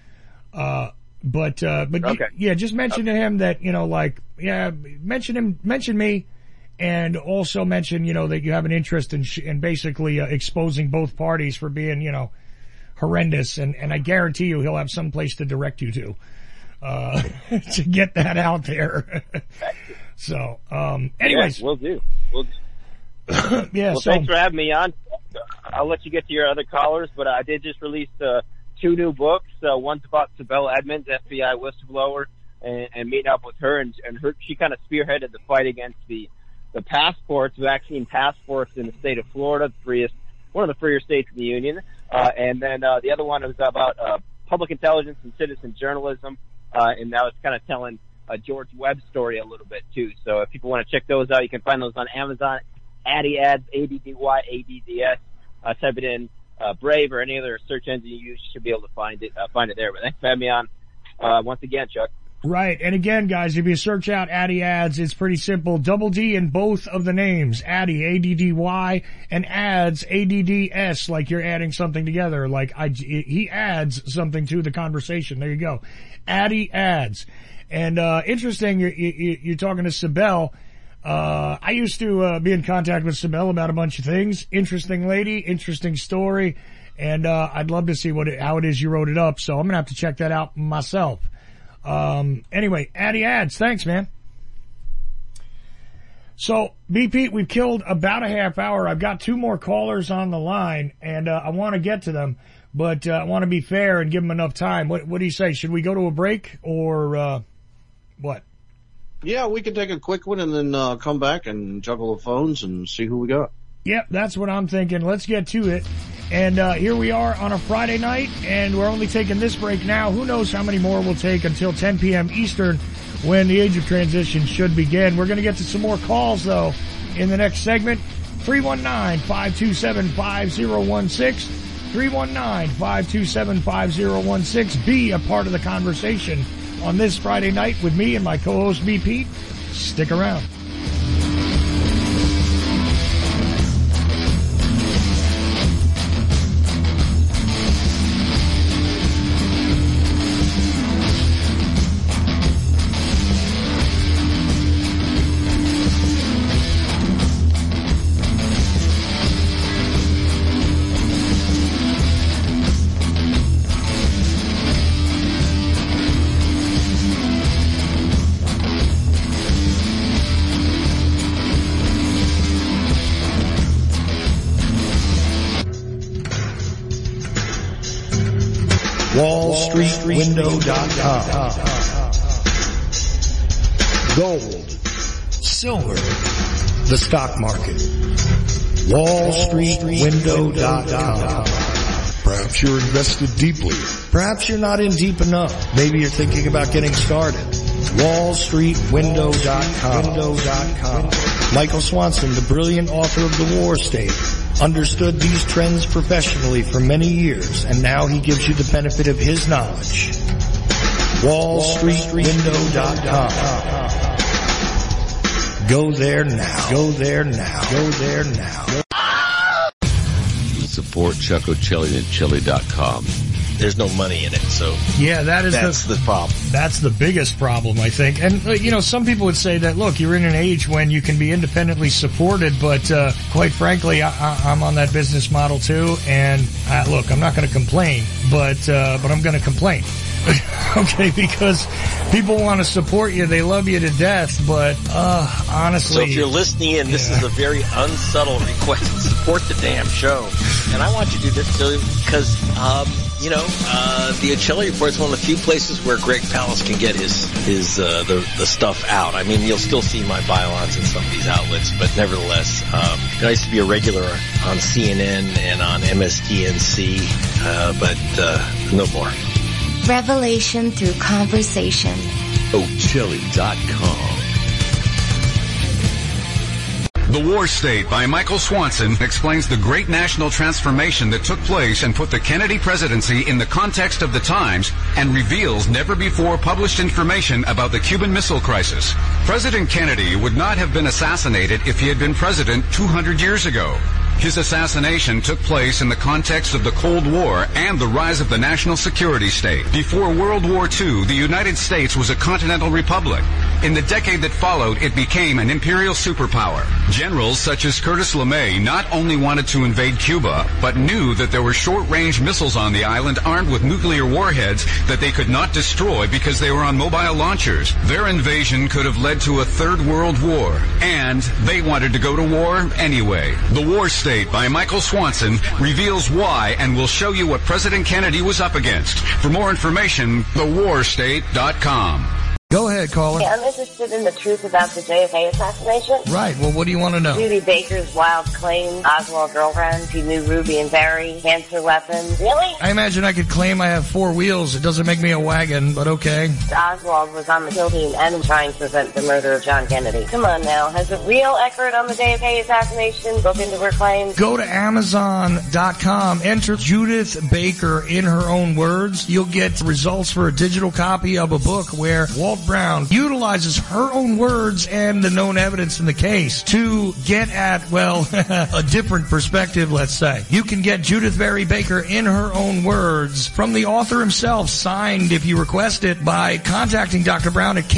But okay. Just mention to him that, mention me, and also mention, that you have an interest in basically exposing both parties for being, horrendous, and I guarantee you he'll have some place to direct you to get that out there. So, anyways. Yeah, we'll do. Yeah, well, thanks for having me on. I'll let you get to your other callers, but I did just release 2 new books. One's about Sibel Edmonds, FBI whistleblower, and meeting up with her, and she kind of spearheaded the fight against the passports, vaccine passports in the state of Florida, one of the freer states in the union. And then the other one was about public intelligence and citizen journalism, and that was kind of telling George Webb's story a little bit too. So if people want to check those out, you can find those on Amazon. Addy Ads, ADDYADDS. Type it in Brave or any other search engine you use, you should be able to find it there. But thanks for having me on once again, Chuck. Right. And again, guys, if you search out Addy Ads, it's pretty simple. Double D in both of the names. Addy, A-D-D-Y, and Ads, A-D-D-S, like you're adding something together. Like he adds something to the conversation. There you go. Addy Ads. And interesting, you're talking to Sibel. I used to be in contact with Sibel about a bunch of things. Interesting lady, interesting story, and I'd love to see how it is you wrote it up. So I'm gonna have to check that out myself. Anyway, Addy Ads, thanks, man. So, BP, we've killed about a half hour. I've got 2 more callers on the line, and I want to get to them, but I want to be fair and give them enough time. What do you say? Should we go to a break or what? Yeah, we can take a quick one and then come back and juggle the phones and see who we got. Yep, that's what I'm thinking. Let's get to it. And here we are on a Friday night, and we're only taking this break now. Who knows how many more we'll take until 10 p.m. Eastern, when the Age of Transition should begin. We're going to get to some more calls, though, in the next segment. 319-527-5016. 319-527-5016. Be a part of the conversation on this Friday night with me and my co-host BP. Stick around. WallStreetWindow.com. Gold, silver, the stock market. WallStreetWindow.com. Perhaps you're invested deeply. Perhaps you're not in deep enough. Maybe you're thinking about getting started. WallStreetWindow.com. Michael Swanson, the brilliant author of The War State, understood these trends professionally for many years, and now he gives you the benefit of his knowledge. WallStreetWindow.com. Go there now. Go there now. Go there now. Support Chuck O'Chelly at Chili.com. There's no money in it, so yeah, that's the problem. That's the biggest problem, I think. And, some people would say that, look, you're in an age when you can be independently supported, but quite frankly, I'm on that business model too, and look, I'm not going to complain, but I'm going to complain. Okay, because people want to support you, they love you to death, but honestly... So if you're listening in, this is a very unsubtle request to support the damn show. And I want you to do this too, because, the O'Chelly Report is one of the few places where Greg Palast can get his the stuff out. I mean, you'll still see my bylaws in some of these outlets, but nevertheless, I used to be a regular on CNN and on MSDNC, but no more. Revelation through conversation. O'Chelly.com. The War State by Michael Swanson explains the great national transformation that took place and put the Kennedy presidency in the context of the times and reveals never-before published information about the Cuban Missile Crisis. President Kennedy would not have been assassinated if he had been president 200 years ago. His assassination took place in the context of the Cold War and the rise of the national security state. Before World War II, the United States was a continental republic. In the decade that followed, it became an imperial superpower. Generals such as Curtis LeMay not only wanted to invade Cuba, but knew that there were short-range missiles on the island armed with nuclear warheads that they could not destroy because they were on mobile launchers. Their invasion could have led to a third world war, and they wanted to go to war anyway. The War State by Michael Swanson reveals why and will show you what President Kennedy was up against. For more information, thewarstate.com. Go ahead, caller. Hey, I'm interested in the truth about the JFK assassination. Right. Well, what do you want to know? Judy Baker's wild claim, Oswald girlfriend, she knew Ruby and Barry, cancer weapons. Really? I imagine I could claim I have 4 wheels. It doesn't make me a wagon, but okay. Oswald was on the kill team and trying to prevent the murder of John Kennedy. Come on now. Has a real expert on the JFK assassination looked into her claims? Go to Amazon.com. Enter Judith Baker in her own words. You'll get results for a digital copy of a book where Walt Brown utilizes her own words and the known evidence in the case to get at, well, a different perspective, let's say. You can get Judith Barry Baker in her own words from the author himself, signed if you request it by contacting Dr. Brown at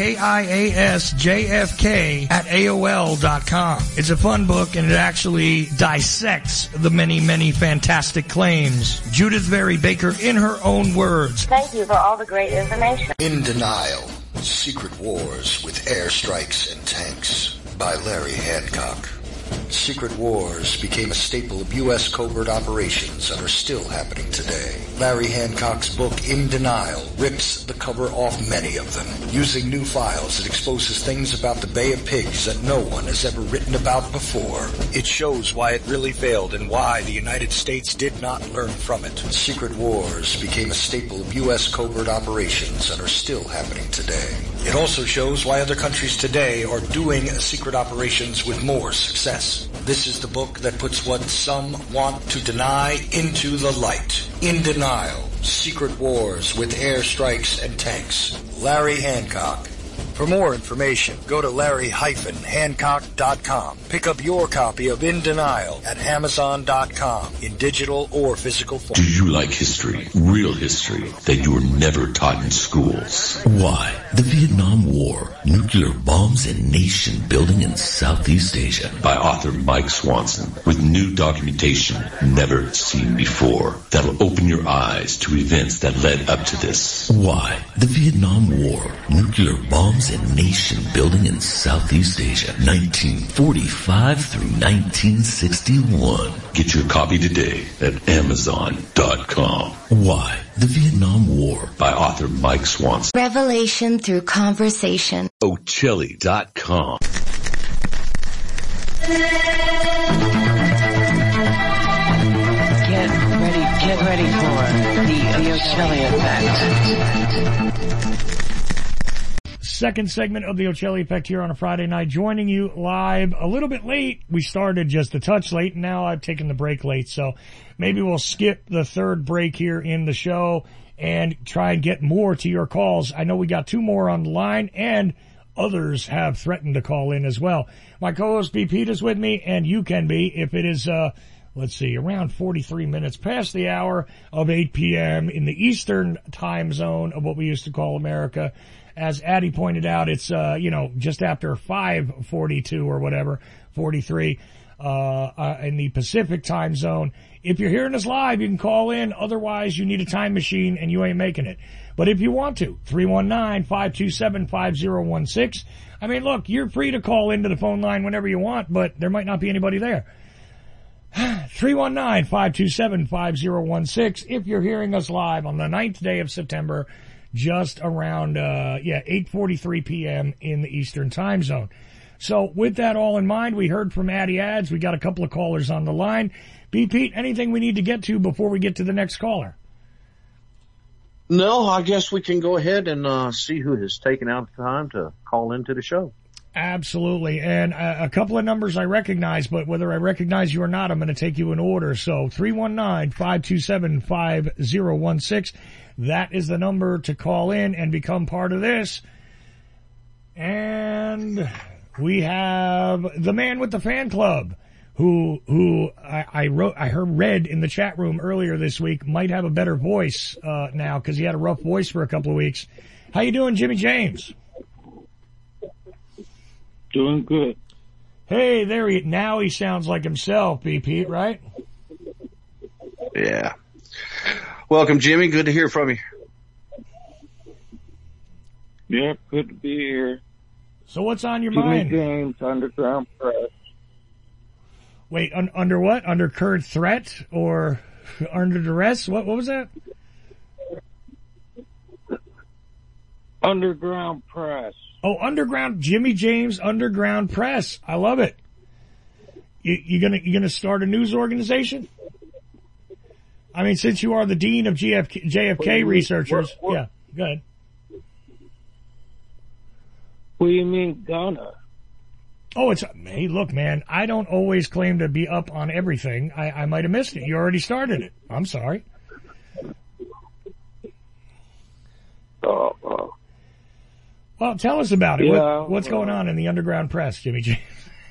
KIASJFK@AOL.com. It's a fun book and it actually dissects the many, many fantastic claims. Judith Barry Baker in her own words. Thank you for all the great information. In Denial. Secret Wars with Airstrikes and Tanks by Larry Hancock. Secret wars became a staple of U.S. covert operations and are still happening today. Larry Hancock's book, In Denial, rips the cover off many of them. Using new files, it exposes things about the Bay of Pigs that no one has ever written about before. It shows why it really failed and why the United States did not learn from it. Secret wars became a staple of U.S. covert operations and are still happening today. It also shows why other countries today are doing secret operations with more success. This is the book that puts what some want to deny into the light. In Denial, Secret Wars with Airstrikes and Tanks. Larry Hancock. For more information, go to larry-hancock.com. Pick up your copy of In Denial at Amazon.com in digital or physical form. Do you like history, real history, that you were never taught in schools? Why? The Vietnam War, nuclear bombs and nation building in Southeast Asia by author Mike Swanson with new documentation never seen before that'll open your eyes to events that led up to this. Why? The Vietnam War, nuclear bombs and nation building in Southeast Asia, 1945 through 1961. Get your copy today at Amazon.com. Why? The Vietnam War by author Mike Swanson. Revelation through conversation. Ochelli.com. Get ready for the Ochelli Effect. Second segment of the Ochelli Effect here on a Friday night, joining you live a little bit late. We started just a touch late, and now I've taken the break late, so maybe we'll skip the third break here in the show and try and get more to your calls. I know we got 2 more on the line, and others have threatened to call in as well. My co-host B. Pete is with me, and you can be if it is, let's see, around 43 minutes past the hour of 8 p.m. in the Eastern time zone of what we used to call America. As Addie pointed out, it's, just after 5:42 or whatever, 43, in the Pacific time zone. If you're hearing us live, you can call in. Otherwise, you need a time machine and you ain't making it. But if you want to, 319-527-5016. I mean, look, you're free to call into the phone line whenever you want, but there might not be anybody there. 319-527-5016. If you're hearing us live on the 9th day of September, just around, 8:43 p.m. in the Eastern time zone. So with that all in mind, we heard from Addie Ads. We got a couple of callers on the line. B. Pete, anything we need to get to before we get to the next caller? No, I guess we can go ahead and see who has taken out the time to call into the show. Absolutely. And a couple of numbers I recognize, but whether I recognize you or not, I'm going to take you in order. So 319-527-5016. That is the number to call in and become part of this. And we have the man with the fan club who I read in the chat room earlier this week might have a better voice now because he had a rough voice for a couple of weeks. How you doing, Jimmy James? Doing good. Hey, now he sounds like himself, B. Pete, right? Yeah. Welcome, Jimmy. Good to hear from you. Yeah, good to be here. So what's on your Jimmy mind? James, Underground Press. Wait, under what? Under current threat or under duress? What was that? Underground Press. Oh, Underground, Jimmy James Underground Press. I love it. You gonna start a news organization? I mean, since you are the dean of JFK researchers, yeah, go ahead. What do you mean, gonna? Oh, hey, look, man, I don't always claim to be up on everything. I might have missed it. You already started it. I'm sorry. Well, tell us about it. Yeah, What's going on in the Underground Press, Jimmy James?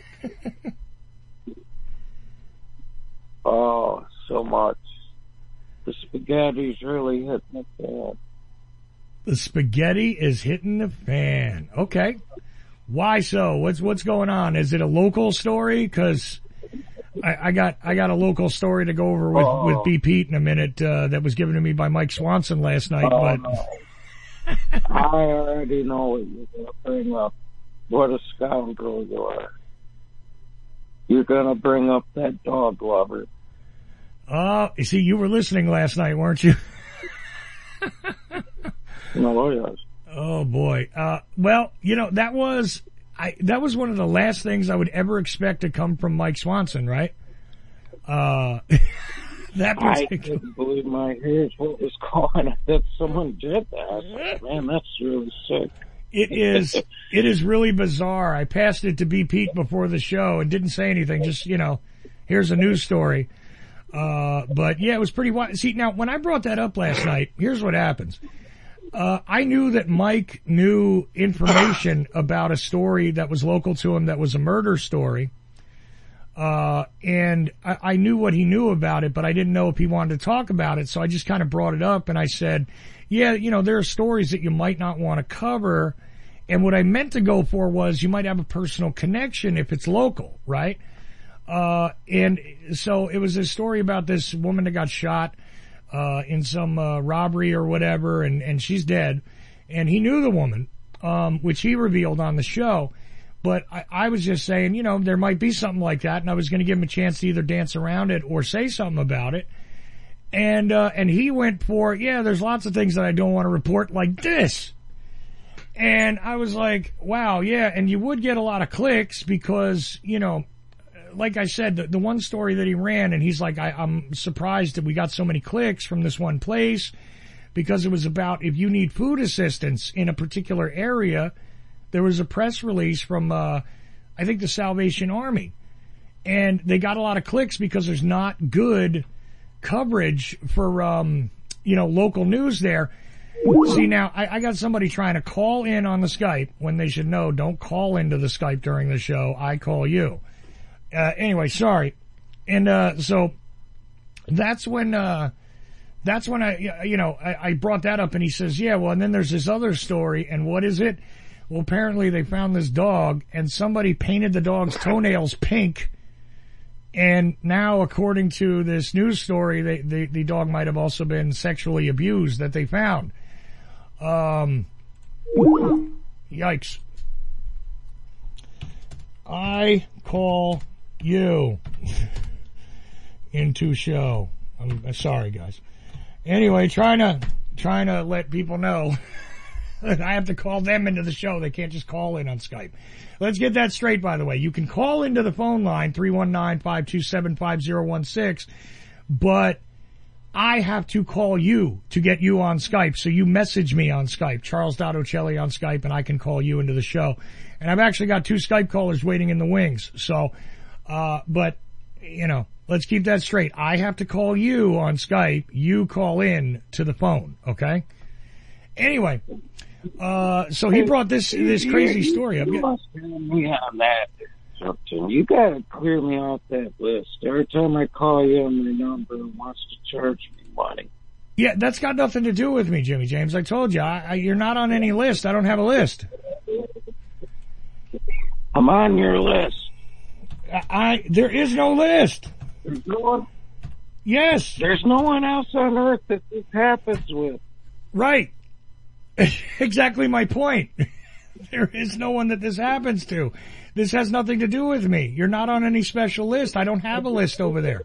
Oh, so much. The spaghetti's really hitting the fan. The spaghetti is hitting the fan. Okay. Why so? What's going on? Is it a local story? Because I got a local story to go over with B. Pete in a minute that was given to me by Mike Swanson last night. But no. I already know what you're going to bring up. What a scoundrel you are. You're going to bring up that dog lover. You see, you were listening last night, weren't you? No, yes. Oh boy. Well, that was one of the last things I would ever expect to come from Mike Swanson, right? I couldn't believe my ears. What was going on? That someone did that. Man, that's really sick. It is really bizarre. I passed it to B. Pete before the show and didn't say anything. Just, here's a news story. But yeah, it was pretty wild. See, now when I brought that up last night, here's what happens. I knew that Mike knew information about a story that was local to him that was a murder story. And I knew what he knew about it, but I didn't know if he wanted to talk about it. So I just kind of brought it up and I said, yeah, there are stories that you might not want to cover. And what I meant to go for was you might have a personal connection if it's local, right? And so it was a story about this woman that got shot, in some, robbery or whatever, and she's dead. And he knew the woman, which he revealed on the show. But I was just saying, you know, there might be something like that, and I was going to give him a chance to either dance around it or say something about it. And he went for, yeah, there's lots of things that I don't want to report like this. And I was like, wow, yeah, and you would get a lot of clicks because, you know, like I said, the one story that he ran, and he's like, I'm surprised that we got so many clicks from this one place, because it was about if you need food assistance in a particular area. There was a press release from, I think, the Salvation Army, and they got a lot of clicks because there's not good coverage for, you know, local news there. See, now, I got somebody trying to call in on the Skype when they should know, don't call into the Skype during the show. I call you. Anyway, sorry. And, so that's when I brought that up, and he says, yeah, well, and then there's this other story, and what is it? Well, apparently they found this dog, and somebody painted the dog's toenails pink, and now, according to this news story, the dog might have also been sexually abused that they found. Yikes. I call you into show. I'm sorry, guys. Anyway, trying to let people know that I have to call them into the show. They can't just call in on Skype. Let's get that straight, by the way. You can call into the phone line, 319-527-5016, but I have to call you to get you on Skype. So you message me on Skype, Charles.Ocelli on Skype, and I can call you into the show. And I've actually got 2 Skype callers waiting in the wings. So, but, you know, let's keep that straight. I have to call you on Skype. You call in to the phone, okay? Anyway, so he brought this crazy story up. You must hear me on that, something. You gotta clear me off that list. Every time I call you on my number, it wants to charge me money. Yeah, that's got nothing to do with me, Jimmy James. I told you, you're not on any list. I don't have a list. I'm on your list. There is no list. There's no one? Yes. There's no one else on earth that this happens with. Right. Exactly my point. There is no one that this happens to. This has nothing to do with me. You're not on any special list. I don't have a list over there.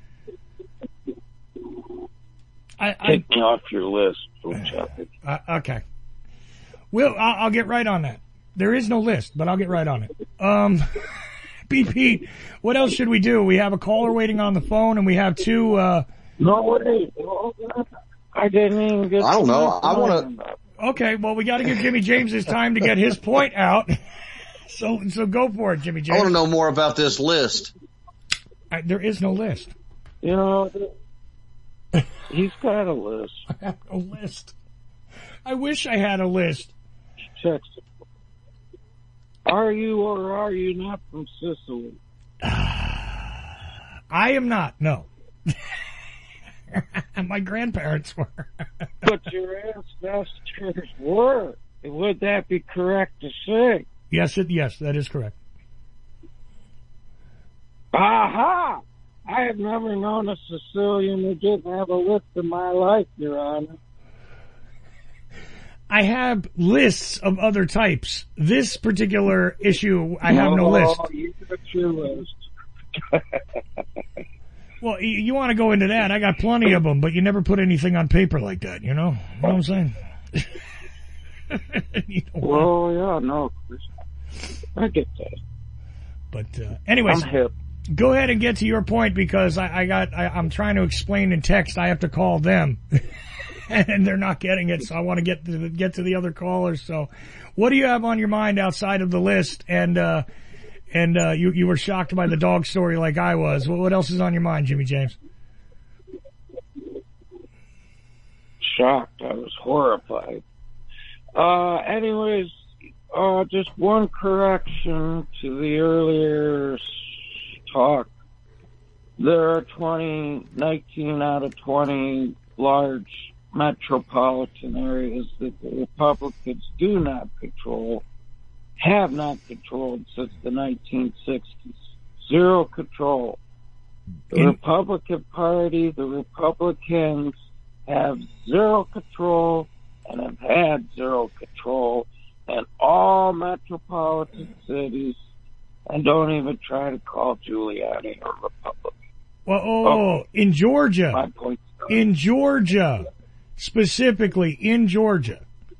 Take me off your list. Okay. I'll get right on that. There is no list, but I'll get right on it. Pete, what else should we do? We have a caller waiting on the phone, and we have 2, No, wait. I didn't even get. I don't know. I want to. Okay, well, we got to give Jimmy James his time to get his point out. So go for it, Jimmy James. I want to know more about this list. There is no list. You know, he's got a list. I have no list. I wish I had a list. Text it. Are you or are you not from Sicily? I am not, no. My grandparents were. But your ancestors were. Would that be correct to say? Yes, that is correct. Aha! I have never known a Sicilian who didn't have a list in my life, Your Honor. I have lists of other types. This particular issue, I have no list. You got your list. Well, you want to go into that? I got plenty of them, but you never put anything on paper like that. You know what I'm saying? Well, yeah, no, I get that. But anyways, I'm hip. Go ahead and get to your point, because I'm trying to explain in text. I have to call them. And they're not getting it, so I want to get to the other callers. So, what do you have on your mind outside of the list? And you were shocked by the dog story like I was. What else is on your mind, Jimmy James? Shocked. I was horrified. Anyways, just one correction to the earlier talk. There are 19 out of 20 large metropolitan areas that the Republicans do not control, have not controlled since the 1960s. Zero control. The Republican Party, the Republicans have zero control and have had zero control in all metropolitan cities, and don't even try to call Giuliani a Republican. Well, in Georgia. My point. In Georgia. Specifically in Georgia.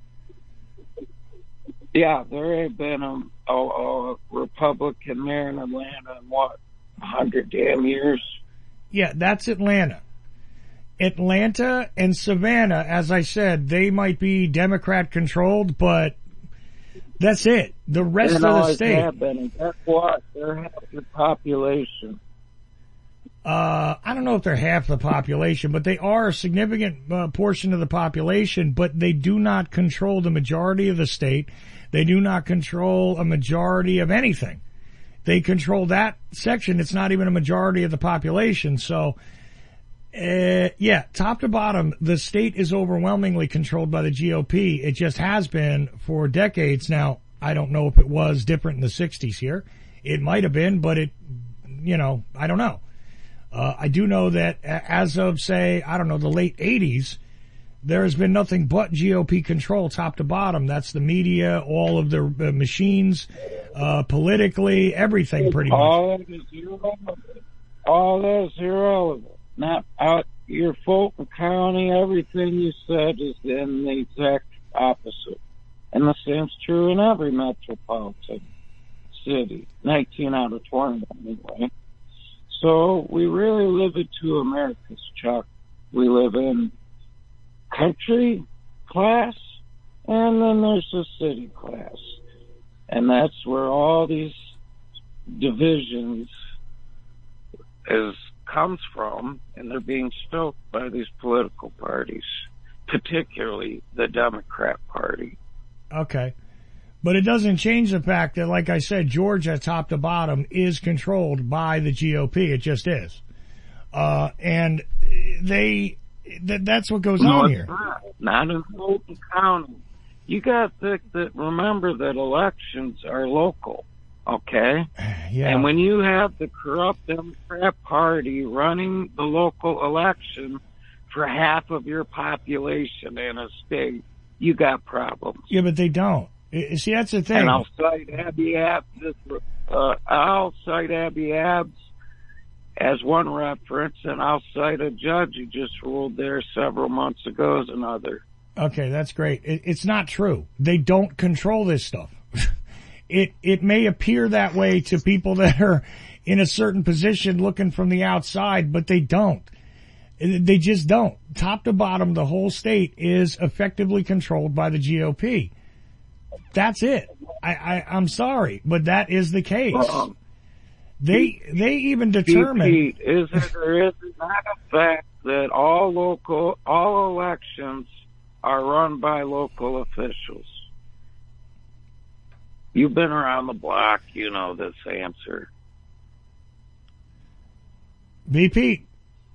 Yeah, there ain't been a Republican mayor in Atlanta in 100 damn years? Yeah, that's Atlanta. Atlanta and Savannah, as I said, they might be Democrat controlled, but that's it. The rest of the state. Have been, and guess what? They're half the population. I don't know if they're half the population, but they are a significant portion of the population, but they do not control the majority of the state. They do not control a majority of anything. They control that section. It's not even a majority of the population. So, yeah, top to bottom, the state is overwhelmingly controlled by the GOP. It just has been for decades now. I don't know if it was different in the 60s here. It might have been, but I don't know. I do know that as of, say, I don't know, the late 80s, there has been nothing but GOP control top to bottom. That's the media, all of the machines, politically, everything pretty much. All that is irrelevant. Not out your Fulton County, everything you said is in the exact opposite. And the same's true in every metropolitan city. 19 out of 20 anyway. So we really live in two Americas, Chuck. We live in country class, and then there's the city class. And that's where all these divisions comes from, and they're being stoked by these political parties, particularly the Democrat Party. Okay. But it doesn't change the fact that, like I said, Georgia, top to bottom, is controlled by the GOP. It just is. And that's what goes on here. Not in Fulton County. You got to remember that elections are local, okay? Yeah. And when you have the corrupt Democrat Party running the local election for half of your population in a state, you got problems. Yeah, but they don't. See, that's the thing. And I'll cite Abby Abbs as one reference, and I'll cite a judge who just ruled there several months ago as another. Okay, that's great. It's not true. They don't control this stuff. It may appear that way to people that are in a certain position looking from the outside, but they don't. They just don't. Top to bottom, the whole state is effectively controlled by the GOP. That's it. I'm sorry, but that is the case. They even determine. Is it or is it not a fact that all elections are run by local officials? You've been around the block, you know this answer. BP.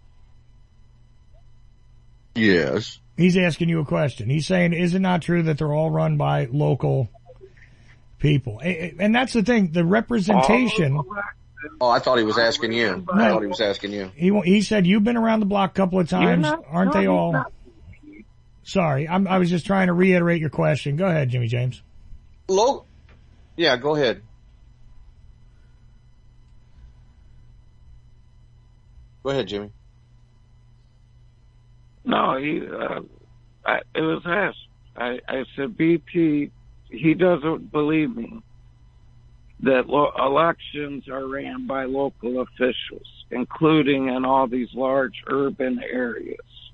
Yes. He's asking you a question. He's saying, is it not true that they're all run by local people? And that's the thing, the representation. Oh, I thought he was asking you. No. I thought he was asking you. He said, you've been around the block a couple of times. Aren't they all? Not. Sorry, I was just trying to reiterate your question. Go ahead, Jimmy James. Yeah, go ahead. Go ahead, Jimmy. No, it was asked. I said, BP, he doesn't believe me that elections are ran by local officials, including in all these large urban areas.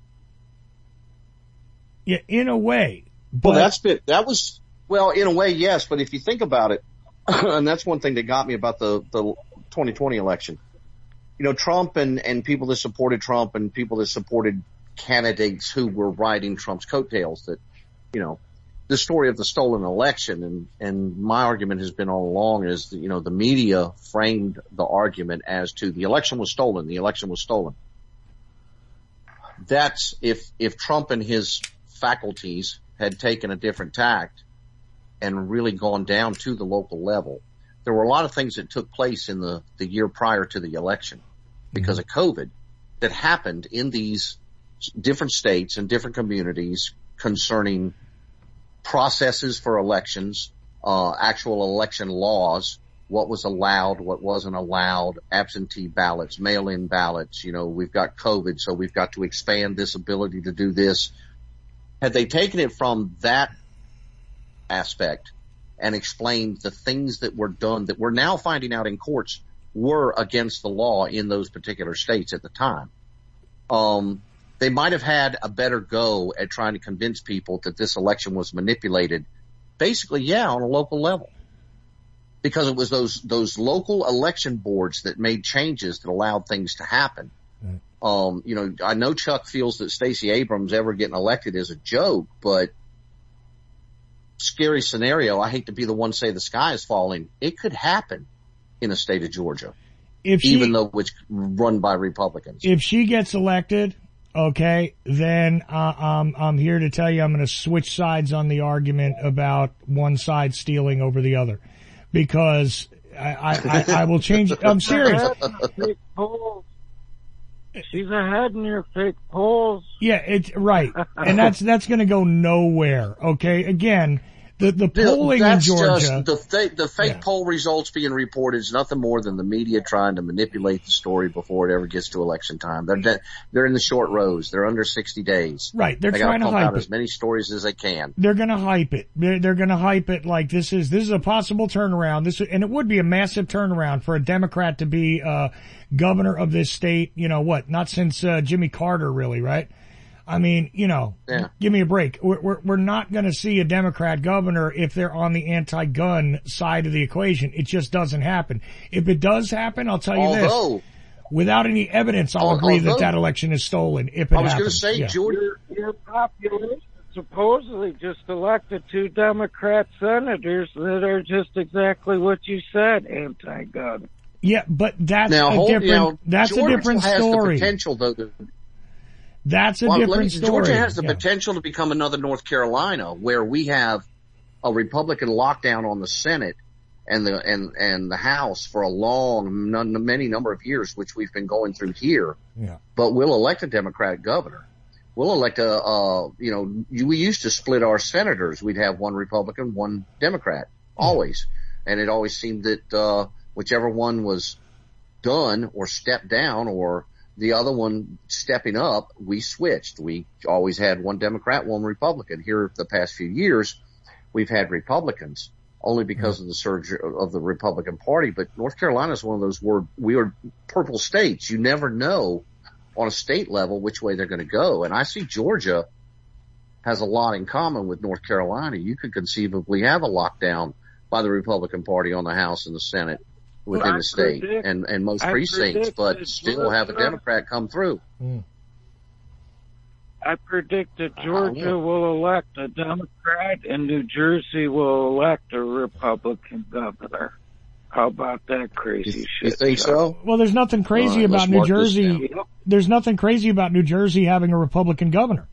Yeah, in a way. But Well, in a way, yes, but if you think about it, and that's one thing that got me about the 2020 election. You know, Trump and people that supported Trump and people that supported candidates who were riding Trump's coattails, that, you know, the story of the stolen election, and my argument has been all along is that, you know, the media framed the argument as to the election was stolen. That's if Trump and his faculties had taken a different tact and really gone down to the local level. There were a lot of things that took place in the year prior to the election because of COVID that happened in these different states and different communities concerning processes for elections, actual election laws, what was allowed, what wasn't allowed, absentee ballots, mail-in ballots. You know, we've got COVID, so we've got to expand this ability to do this. Had they taken it from that aspect and explained the things that were done that we're now finding out in courts were against the law in those particular states at the time, they might have had a better go at trying to convince people that this election was manipulated, basically, yeah, on a local level. Because it was those local election boards that made changes that allowed things to happen. Right. You know, I know Chuck feels that Stacey Abrams ever getting elected is a joke, but scary scenario. I hate to be the one to say the sky is falling. It could happen in the state of Georgia, even though it's run by Republicans. If she gets elected, okay, then I'm here to tell you I'm going to switch sides on the argument about one side stealing over the other. Because I will change. I'm serious. She's ahead in your fake polls. Yeah, it's right, and that's going to go nowhere. Okay, again, the polling in Georgia, just the fake poll results being reported is nothing more than the media trying to manipulate the story before it ever gets to election time. They're in the short rows. They're under 60 days. Right. They're trying to pump hype out as many stories as they can. They're going to hype it. They're going to hype it like this is a possible turnaround. And it would be a massive turnaround for a Democrat to be governor of this state. You know what? Not since Jimmy Carter, really, right? I mean, you know, give me a break. We're not going to see a Democrat governor if they're on the anti-gun side of the equation. It just doesn't happen. If it does happen, I'll tell you this. Without any evidence, I'll agree that election is stolen. If it happens. I was going to say, Georgia, your population supposedly just elected 2 Democrat senators that are just exactly what you said, anti-gun. Yeah, but that's a different story. The potential, though. That's a different story. Georgia has the potential to become another North Carolina, where we have a Republican lockdown on the Senate and the House for many number of years, which we've been going through here. Yeah. But we'll elect a Democratic governor. We'll elect we used to split our senators. We'd have one Republican, one Democrat, always. And it always seemed that whichever one was done or stepped down or the other one stepping up, we switched. We always had one Democrat, one Republican. Here the past few years, we've had Republicans only because of the surge of the Republican Party. But North Carolina is one of those weird purple states. You never know on a state level which way they're going to go. And I see Georgia has a lot in common with North Carolina. You could conceivably have a lockdown by the Republican Party on the House and the Senate within the state and most precincts, but still have a Democrat come through. I predict that Georgia will elect a Democrat and New Jersey will elect a Republican governor. How about that crazy shit? You think so? Well, there's nothing crazy about New Jersey. There's nothing crazy about New Jersey having a Republican governor.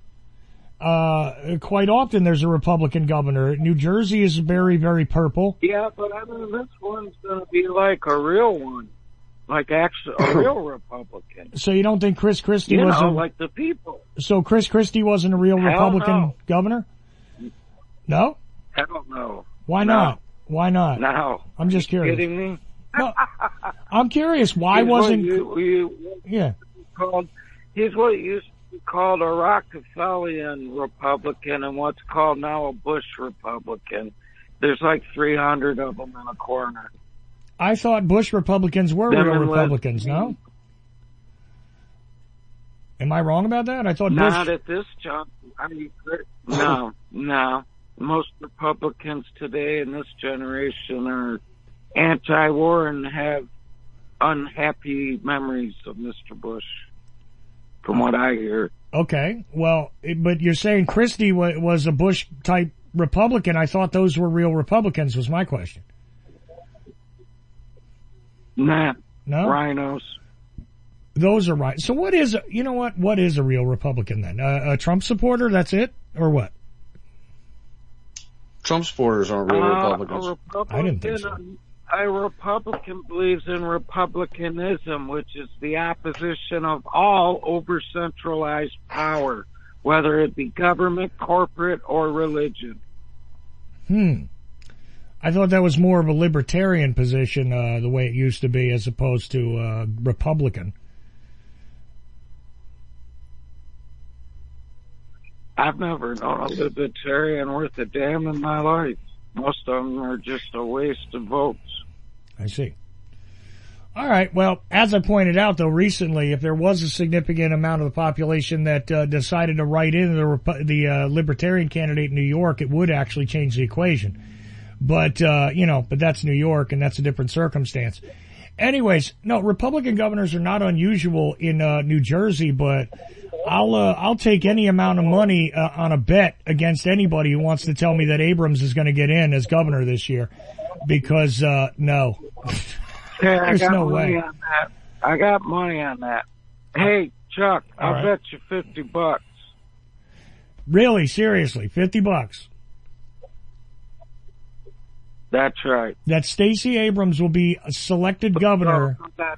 Quite often there's a Republican governor. New Jersey is very, very purple. Yeah, but I mean, this one's going to be like a real one. Like actually a real Republican. So you don't think Chris Christie like the people. So Chris Christie wasn't a real Republican governor? No? Hell no. Why not? Why not? No. I'm just curious. Kidding me? No, I'm curious. Why wasn't? He's what used to be called a Rockefellerian Republican, and what's called now a Bush Republican. There's like 300 of them in a corner. I thought Bush Republicans were real Republicans. No. Am I wrong about that? I thought not at this job. I mean, no. Most Republicans today in this generation are anti-war and have unhappy memories of Mr. Bush, from what I hear. Okay, well, but you're saying Christie was a Bush-type Republican. I thought those were real Republicans, was my question. Nah. No? Rhinos. Those are right. So what is, what is a real Republican then? A Trump supporter, that's it? Or what? Trump supporters aren't real Republicans. I didn't think so. A Republican believes in republicanism, which is the opposition of all over-centralized power, whether it be government, corporate, or religion. I thought that was more of a libertarian position, the way it used to be, as opposed to Republican. I've never known a libertarian worth a damn in my life. Most of them are just a waste of votes. I see. All right. Well, as I pointed out, though, recently, if there was a significant amount of the population that decided to write in the Libertarian candidate in New York, it would actually change the equation. But but that's New York, and that's a different circumstance. Anyways, no, Republican governors are not unusual in New Jersey, but I'll take any amount of money on a bet against anybody who wants to tell me that Abrams is going to get in as governor this year, because no. There's no way. On that. I got money on that. Hey, Chuck, I'll bet you $50. Really? Seriously? $50? That's right. That Stacey Abrams will be a selected governor.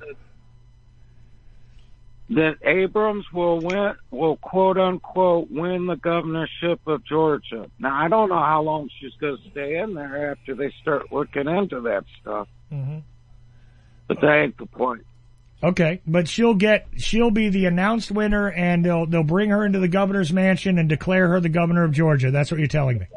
That Abrams will quote unquote win the governorship of Georgia. Now, I don't know how long she's going to stay in there after they start looking into that stuff. Mm-hmm. But that ain't the point. Okay, but she'll be the announced winner, and they'll bring her into the governor's mansion and declare her the governor of Georgia. That's what you're telling me.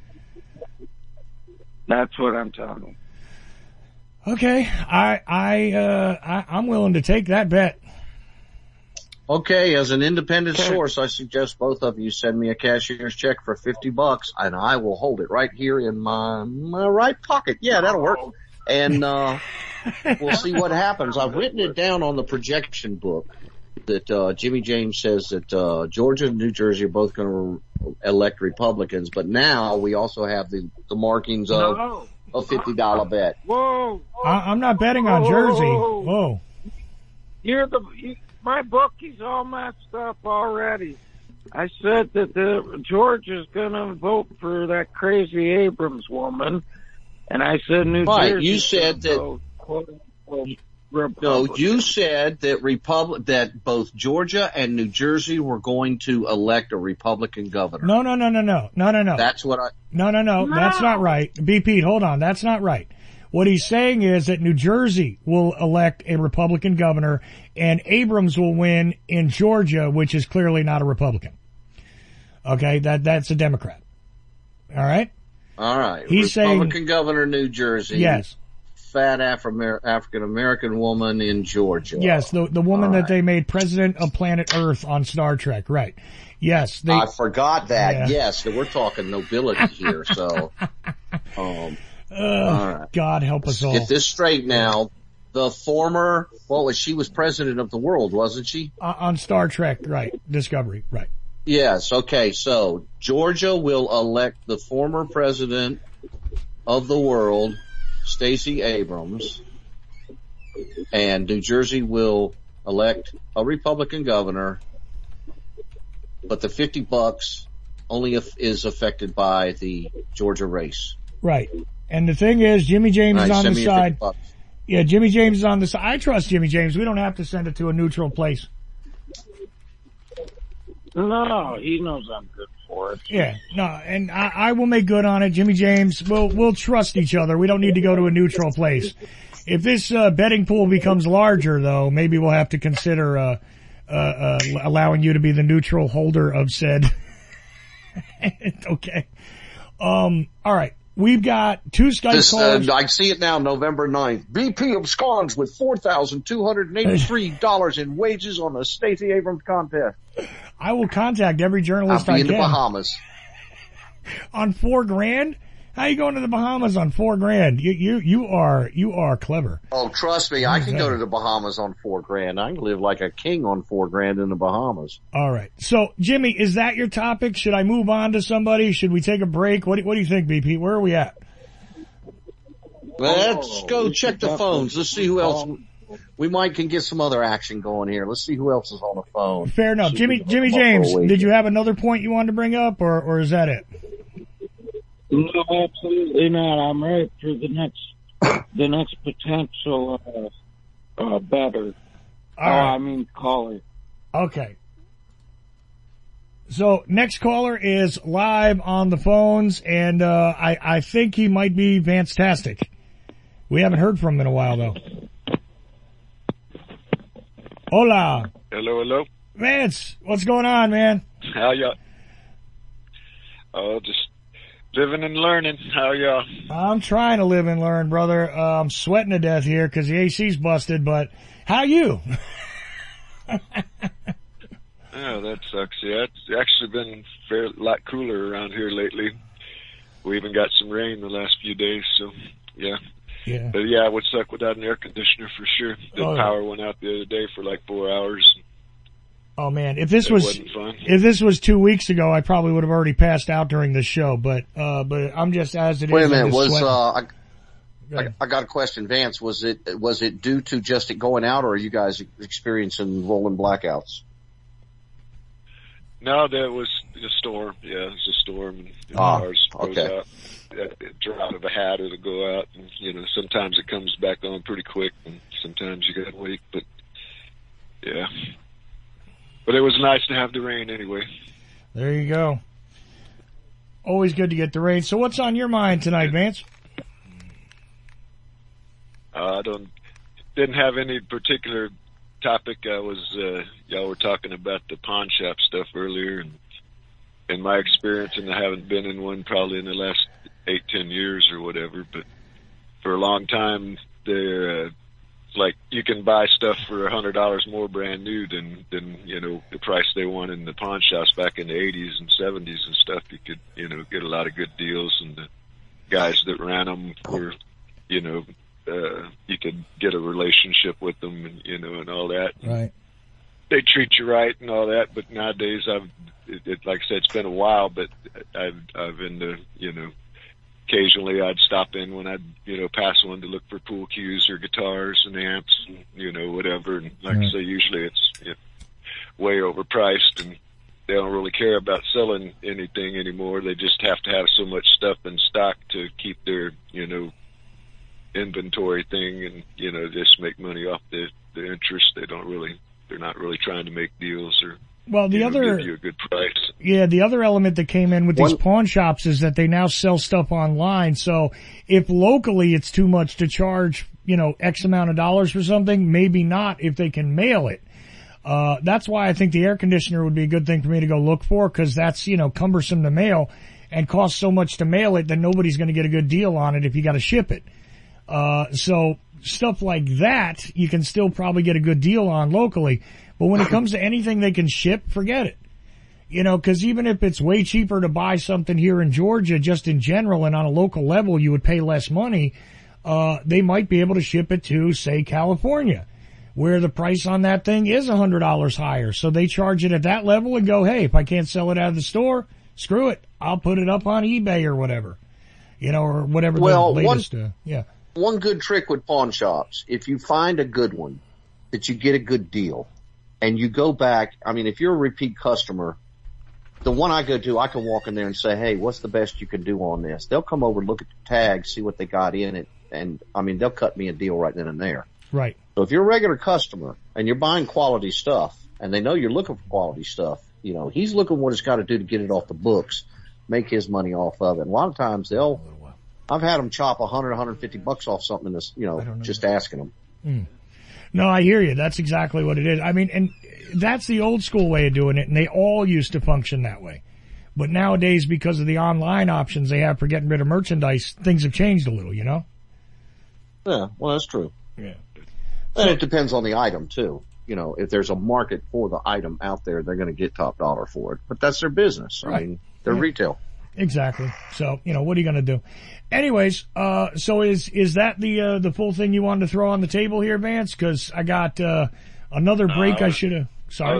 That's what I'm telling you. Okay, I'm willing to take that bet. Okay, as an independent source, I suggest both of you send me a cashier's check for $50, and I will hold it right here in my right pocket. Yeah, that'll work. And we'll see what happens. I've written it down on the projection book that Jimmy James says that Georgia and New Jersey are both going to elect Republicans, but now we also have the markings of a $50 bet. Whoa! I'm not betting on Jersey. Whoa! My bookie's all messed up already. I said that Georgia's going to vote for that crazy Abrams woman. And I said New Jersey. You said that. No, you said that that both Georgia and New Jersey were going to elect a Republican governor. No. That's what I. No. That's not right. BP, hold on. That's not right. What he's saying is that New Jersey will elect a Republican governor, and Abrams will win in Georgia, which is clearly not a Republican. Okay, that's a Democrat. All right. All right. He's Republican saying, governor, New Jersey. Yes. Fat African American woman in Georgia. Yes, the woman that they made president of planet Earth on Star Trek. Right. Yes. I forgot that. Yeah. Yes, we're talking nobility here. So, all right. God help us all. Get this straight now. The former, she was president of the world, wasn't she? On Star Trek, right. Discovery, right. Yes, okay, so Georgia will elect the former president of the world, Stacey Abrams, and New Jersey will elect a Republican governor, but the $50 only is affected by the Georgia race. Right. And the thing is, Jimmy James is on the side. Yeah, Jimmy James is on the side. I trust Jimmy James. We don't have to send it to a neutral place. No, he knows I'm good for it. Yeah, no, and I will make good on it. Jimmy James, we'll trust each other. We don't need to go to a neutral place. If this betting pool becomes larger, though, maybe we'll have to consider allowing you to be the neutral holder of said. Okay. All right. We've got two Skype calls. I see it now, November 9th. BP absconds with $4,283 in wages on the Stacey Abrams contest. I will contact every journalist I can. I'll be in the Bahamas. On $4,000? How you going to the Bahamas on $4,000? You are clever. Oh, trust me, I can go to the Bahamas on $4,000. I can live like a king on $4,000 in the Bahamas. All right. So, Jimmy, is that your topic? Should I move on to somebody? Should we take a break? What do you think, BP? Where are we at? Let's go check the phones. Let's see who else. We can get some other action going here. Let's see who else is on the phone. Fair enough. Jimmy James, did you have another point you wanted to bring up, or is that it? No, absolutely not. I'm ready for the next potential better. All right. Caller. Okay. So next caller is live on the phones, and I think he might be Vance-tastic. We haven't heard from him in a while, though. Hola. Hello. Vance, what's going on, man? How y'all? Oh, just living and learning. How y'all? I'm trying to live and learn, brother. I'm sweating to death here because the AC's busted, but how you? Oh, that sucks. Yeah, it's actually been a lot cooler around here lately. We even got some rain the last few days, so yeah. Yeah. But yeah, it would suck without an air conditioner for sure. The power went out the other day for like 4 hours. Oh man, if this was 2 weeks ago, I probably would have already passed out during the show, but I'm just as it is. Wait a minute, I got a question, Vance. Was it due to just it going out, or are you guys experiencing rolling blackouts? No, that was a storm. Yeah, it was a storm. And ours goes out. It drought of a hat, it'll go out, and sometimes it comes back on pretty quick, and sometimes you gotta wait. But yeah, but it was nice to have the rain anyway. There you go. Always good to get the rain. So what's on your mind tonight, Vance? I didn't have any particular topic. Y'all were talking about the pawn shop stuff earlier, and in my experience, and I haven't been in one probably in the last 8-10 years or whatever, but for a long time, they're like you can buy stuff for $100 more brand new than the price they want in the pawn shops back in the 80s and 70s and stuff. You could get a lot of good deals, and the guys that ran them were you could get a relationship with them, and all that. Right. They treat you right and all that, but nowadays like I said, it's been a while, but I've been to, occasionally I'd stop in when I'd, pass one to look for pool cues or guitars and amps and, whatever. And like I say, usually it's way overpriced, and they don't really care about selling anything anymore. They just have to have so much stuff in stock to keep their, inventory thing, and, just make money off the interest. They're not really trying to make deals or give you a good price. Yeah, the other element that came in with these pawn shops is that they now sell stuff online. So if locally it's too much to charge, X amount of dollars for something, maybe not if they can mail it. That's why I think the air conditioner would be a good thing for me to go look for, because that's, cumbersome to mail and costs so much to mail it that nobody's going to get a good deal on it if you got to ship it. So stuff like that, you can still probably get a good deal on locally. But when it comes to anything they can ship, forget it. Cause even if it's way cheaper to buy something here in Georgia, just in general and on a local level, you would pay less money. They might be able to ship it to, say, California, where the price on that thing is $100 higher. So they charge it at that level and go, hey, if I can't sell it out of the store, screw it. I'll put it up on eBay or whatever, or whatever the latest, One good trick with pawn shops, if you find a good one, that you get a good deal, and you go back, if you're a repeat customer, the one I go to, I can walk in there and say, hey, what's the best you can do on this? They'll come over, look at the tag, see what they got in it, and, they'll cut me a deal right then and there. Right. So if you're a regular customer, and you're buying quality stuff, and they know you're looking for quality stuff, he's looking what it's got to do to get it off the books, make his money off of it. And a lot of times I've had them chop $100, $150 off something that's, just asking them. No, I hear you. That's exactly what it is. And that's the old school way of doing it, and they all used to function that way. But nowadays, because of the online options they have for getting rid of merchandise, things have changed a little, Yeah, well, that's true. Yeah. And it depends on the item, too. If there's a market for the item out there, they're going to get top dollar for it. But that's their business. Right. They're retail. Exactly. So, what are you going to do? Anyways, so is that the full thing you wanted to throw on the table here, Vance? Cause I got, another break I should have, sorry.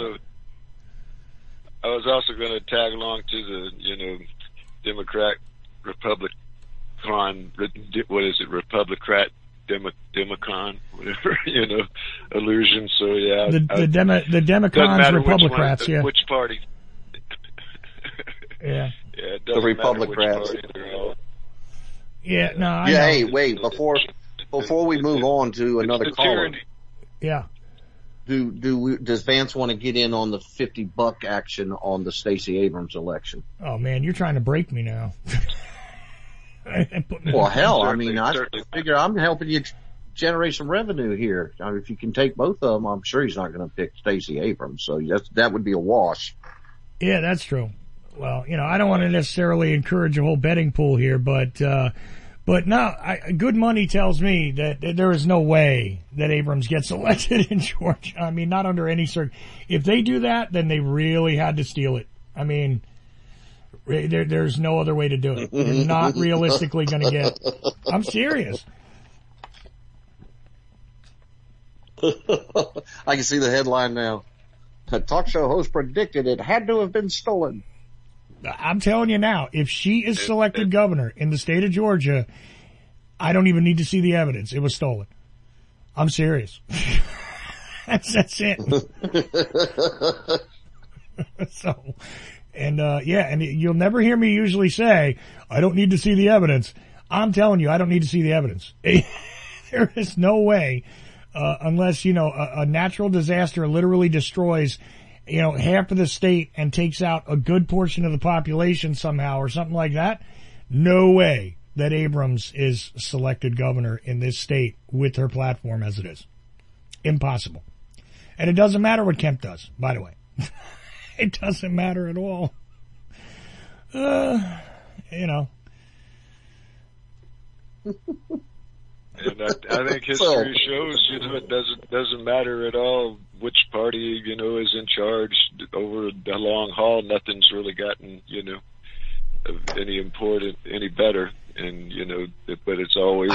I was also going to tag along to the, Democrat, Republican, what is it, Republicrat, Democon, whatever, illusion. So yeah. The Democons, Republicrats, yeah. Which party? Yeah. Yeah, the Republicrats. Yeah, no. Hey, wait, before we move on to another caller. Yeah. Does Vance want to get in on the $50 action on the Stacey Abrams election? Oh man, you're trying to break me now. Well, hell, I mean, I figure I'm helping you generate some revenue here. I mean, if you can take both of them, I'm sure he's not going to pick Stacey Abrams. So that would be a wash. Yeah, that's true. Well, I don't want to necessarily encourage a whole betting pool here, but no, good money tells me that there is no way that Abrams gets elected in Georgia. I mean, not under any if they do that, then they really had to steal it. I mean, there's no other way to do it. You're not realistically going to get. I'm serious. I can see the headline now. A talk show host predicted it had to have been stolen. I'm telling you now, if she is selected governor in the state of Georgia, I don't even need to see the evidence. It was stolen. I'm serious. That's it. So, and you'll never hear me usually say, I don't need to see the evidence. I'm telling you, I don't need to see the evidence. There is no way, unless, a natural disaster literally destroys half of the state and takes out a good portion of the population somehow or something like that. No way that Abrams is selected governor in this state with her platform as it is. Impossible. And it doesn't matter what Kemp does, by the way. It doesn't matter at all. And I think history shows, it doesn't matter at all which party, is in charge over the long haul. Nothing's really gotten, any better. And, but it's always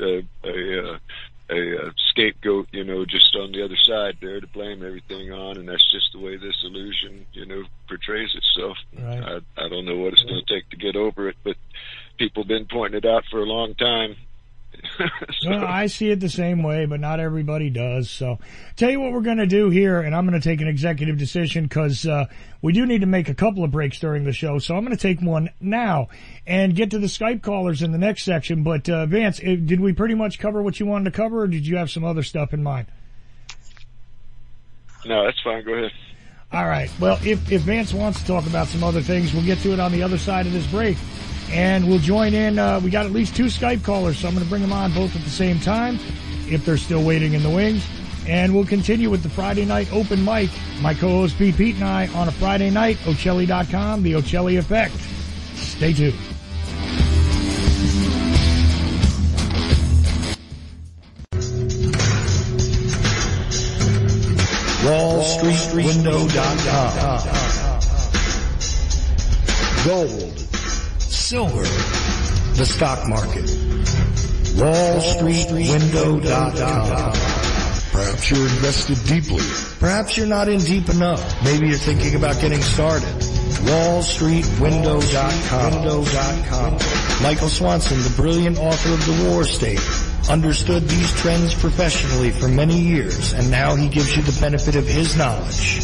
a scapegoat, just on the other side there to blame everything on. And that's just the way this illusion, portrays itself. Right. I don't know what it's going to take to get over it, but people have been pointing it out for a long time. Well, I see it the same way, but not everybody does. So, tell you what we're going to do here, and I'm going to take an executive decision because we do need to make a couple of breaks during the show. So I'm going to take one now and get to the Skype callers in the next section. But Vance, did we pretty much cover what you wanted to cover, or did you have some other stuff in mind? No, that's fine. Go ahead. All right. Well, if Vance wants to talk about some other things, we'll get to it on the other side of this break. And we'll join in. We got at least 2 Skype callers, so I'm going to bring them on both at the same time if they're still waiting in the wings. And we'll continue with the Friday night open mic. My co-host Pete and I on a Friday night, Ocelli.com, The Ocelli Effect. Stay tuned. WallStreetWindow.com. Gold, silver, the stock market. WallStreetWindow.com. Perhaps you're invested deeply. Perhaps you're not in deep enough. Maybe you're thinking about getting started. WallStreetWindow.com. Michael Swanson, the brilliant author of The War State, understood these trends professionally for many years, and now he gives you the benefit of his knowledge.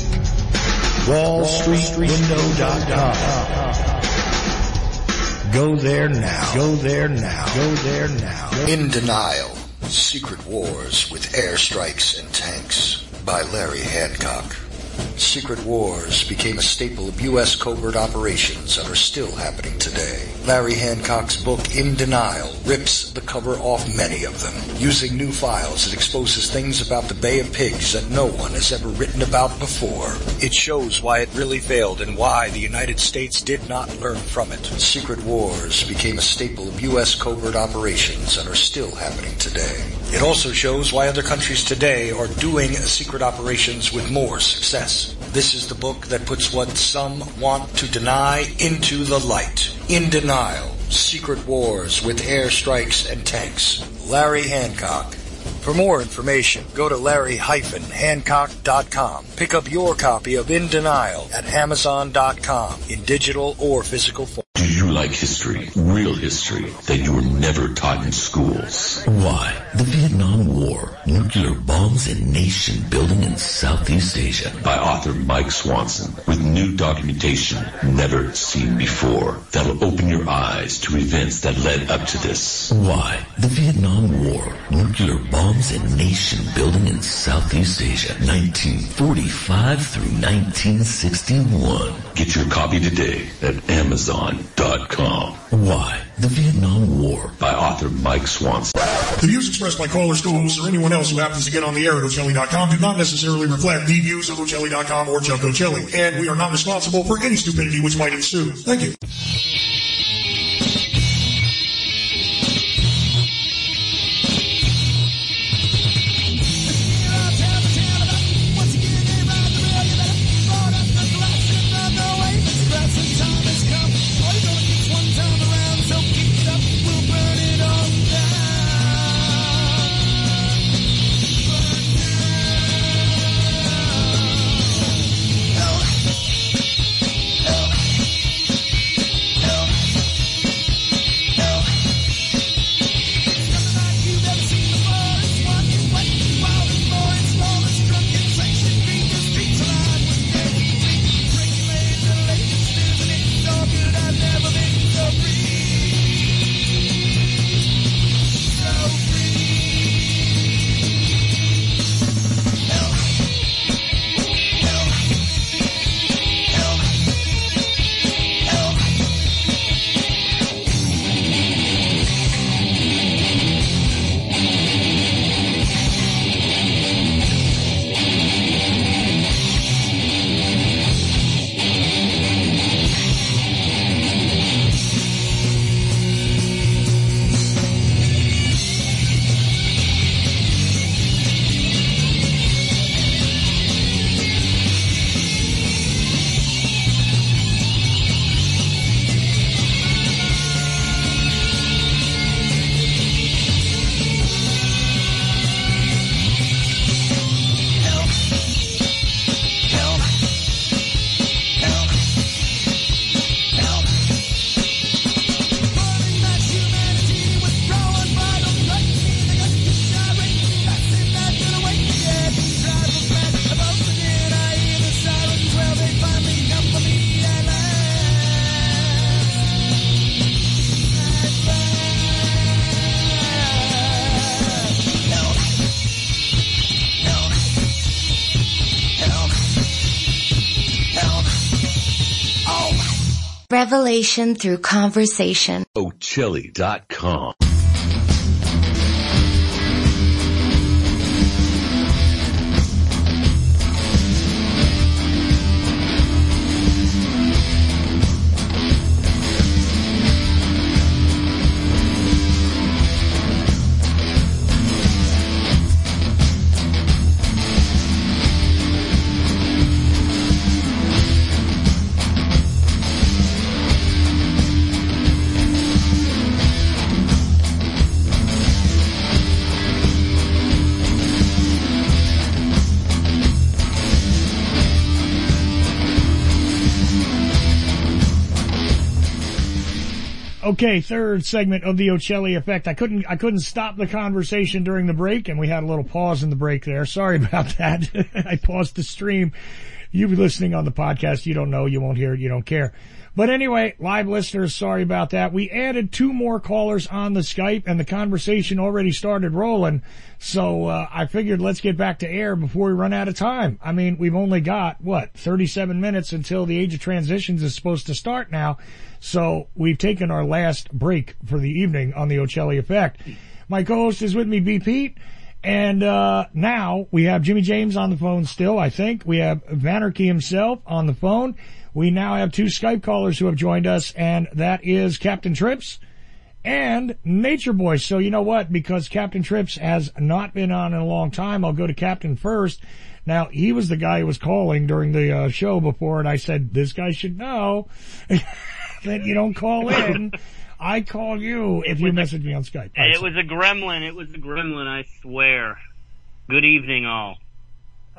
WallStreetWindow.com. Go there now. Go there now. Go there now. In Denial, Secret Wars with Airstrikes and Tanks by Larry Hancock. Secret wars became a staple of U.S. covert operations and are still happening today. Larry Hancock's book, In Denial, rips the cover off many of them. Using new files, it exposes things about the Bay of Pigs that no one has ever written about before. It shows why it really failed and why the United States did not learn from it. Secret wars became a staple of U.S. covert operations and are still happening today. It also shows why other countries today are doing secret operations with more success. This is the book that puts what some want to deny into the light. In Denial, Secret Wars with Airstrikes and Tanks. Larry Hancock. For more information, go to larry-hancock.com. Pick up your copy of In Denial at Amazon.com in digital or physical form. Do you Unlike history, real history that you were never taught in schools. Why? The Vietnam War, nuclear bombs and nation building in Southeast Asia by author Mike Swanson with new documentation never seen before that'll open your eyes to events that led up to this. Why? The Vietnam War, nuclear bombs and nation building in Southeast Asia 1945 through 1961. Get your copy today at Amazon.com. Why? The Vietnam War by author Mike Swanson. The views expressed by callers, co-hosts, or anyone else who happens to get on the air at Ocelli.com do not necessarily reflect the views of Ocelli.com or Chuck Ocelli, and we are not responsible for any stupidity which might ensue. Thank you. Revelation through conversation. Ocelli.com. Okay, third segment of the Ocelli Effect. I couldn't stop the conversation during the break, and we had a little pause in the break there. Sorry about that. I paused the stream. You listening on the podcast, you don't know, you won't hear it, you don't care. But anyway, live listeners, sorry about that. We added 2 more callers on the Skype, and the conversation already started rolling. So I figured let's get back to air before we run out of time. I mean, we've only got, 37 minutes until the Age of Transitions is supposed to start now. So we've taken our last break for the evening on the Ocelli Effect. My co-host is with me, B. Pete. And now we have Jimmy James on the phone still, I think. We have Vanarchy himself on the phone. We now have 2 Skype callers who have joined us, and that is Captain Trips and Nature Boy. So you know what? Because Captain Trips has not been on in a long time, I'll go to Captain first. Now, he was the guy who was calling during the show before, and I said, this guy should know that you don't call in. I call you if you message me on Skype. It was a gremlin. I swear. Good evening, all.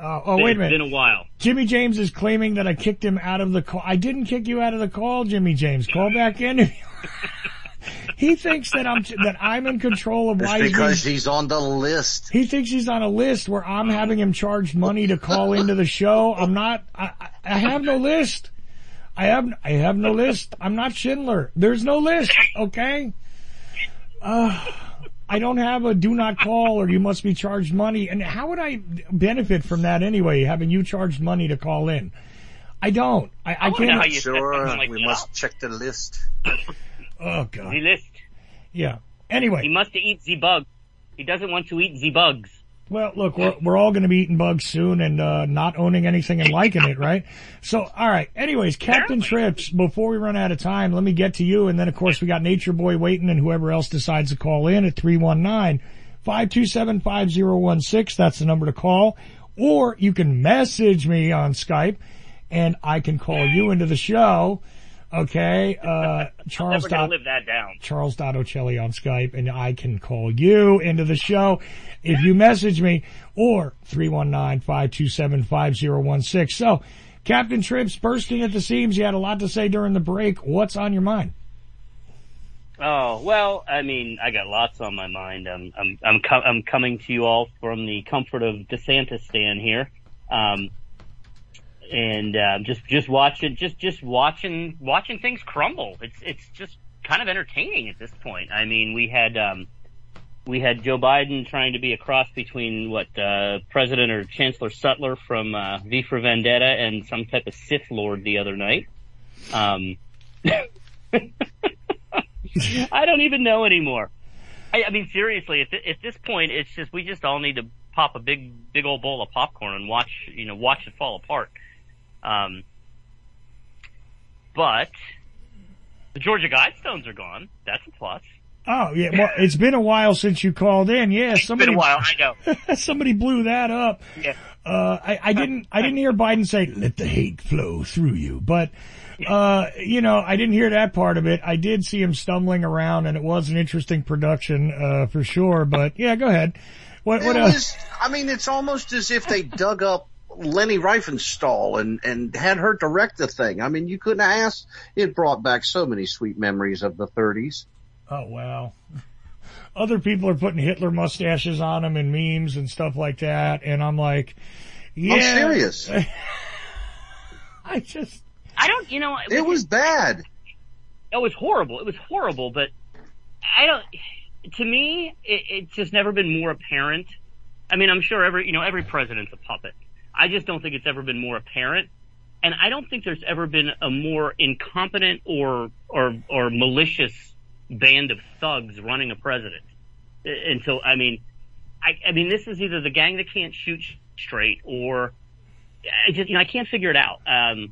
Wait a minute. It's been a while. Jimmy James is claiming that I kicked him out of the call. I didn't kick you out of the call, Jimmy James. Call back in. He thinks that I'm in control of why because he's on the list. He thinks he's on a list where I'm having him charge money to call into the show. I'm not. I have no list. I have no list. I'm not Schindler. There's no list. Okay. I don't have a do not call or you must be charged money. And how would I benefit from that anyway, having you charged money to call in? I don't. I can't. Sure, we must check the list. Oh, God. The list. Yeah. Anyway. He must eat the bug. He doesn't want to eat the bugs. Well, look, we're all going to be eating bugs soon and not owning anything and liking it, right? So, all right. Anyways, Captain Trips, before we run out of time, let me get to you. And then, of course, we got Nature Boy waiting and whoever else decides to call in at 319-527-5016. That's the number to call. Or you can message me on Skype and I can call you into the show. Okay, Charles. Never gonna live that down. Charles.Ocelli on Skype, and I can call you into the show if you message me, or 319-527-5016. So, Captain Trips, bursting at the seams. You had a lot to say during the break. What's on your mind? Oh, well, I mean, I got lots on my mind. I'm coming to you all from the comfort of DeSantis here. And just watching things crumble. It's just kind of entertaining at this point. I mean, we had Joe Biden trying to be a cross between President or Chancellor Sutler from V for Vendetta and some type of Sith Lord the other night. I don't even know anymore. I mean, seriously, at this point, it's just we just all need to pop a big old bowl of popcorn and watch it fall apart. But the Georgia Guidestones are gone. That's a plus. Oh, yeah. Well, it's been a while since you called in. Yeah, It's been a while. I know. Somebody blew that up. Yeah. I didn't hear Biden say, let the hate flow through you. But, I didn't hear that part of it. I did see him stumbling around and it was an interesting production, for sure. But yeah, go ahead. What else? I mean, it's almost as if they dug up Leni Riefenstahl and had her direct the thing. I mean, you couldn't ask. It brought back so many sweet memories of the 30s. Oh, wow. Other people are putting Hitler mustaches on them and memes and stuff like that. And I'm like, yeah. I'm serious. It was bad. It was horrible, but to me, it's just never been more apparent. I mean, I'm sure every president's a puppet. I just don't think it's ever been more apparent. And I don't think there's ever been a more incompetent or malicious band of thugs running a president. Until, I mean, this is either the gang that can't shoot straight or I can't figure it out.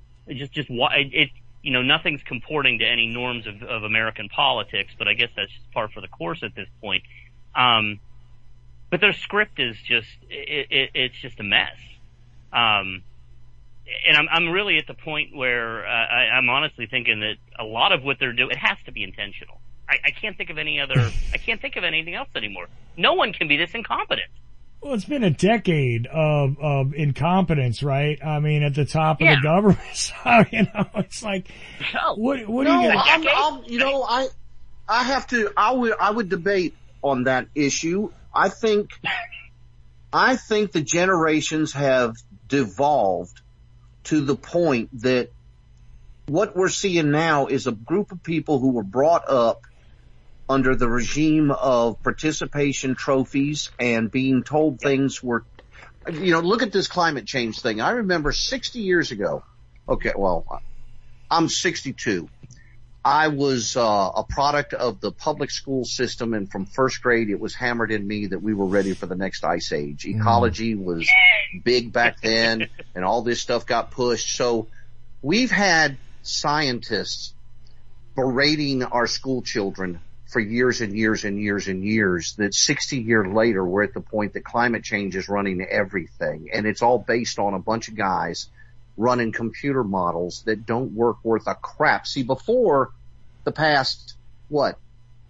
Nothing's comporting to any norms of American politics, but I guess that's just par for the course at this point. But their script is it's just a mess. And I'm really at the point where I'm honestly thinking that a lot of what they're doing, it has to be intentional. I can't think of anything else anymore. No one can be this incompetent. Well, it's been a decade of incompetence, right? I mean, at the top of the government. So, it's like, what do you get? I would debate on that issue. I think the generations have devolved to the point that what we're seeing now is a group of people who were brought up under the regime of participation trophies and being told things were, look at this climate change thing. I remember 60 years ago. Okay, well, I'm 62. I was a product of the public school system, and from first grade it was hammered in me that we were ready for the next ice age. Ecology was big back then, and all this stuff got pushed. So we've had scientists berating our school children for years and years and years and years that 60 years later we're at the point that climate change is running everything, and it's all based on a bunch of guys running computer models that don't work worth a crap. See, before the past,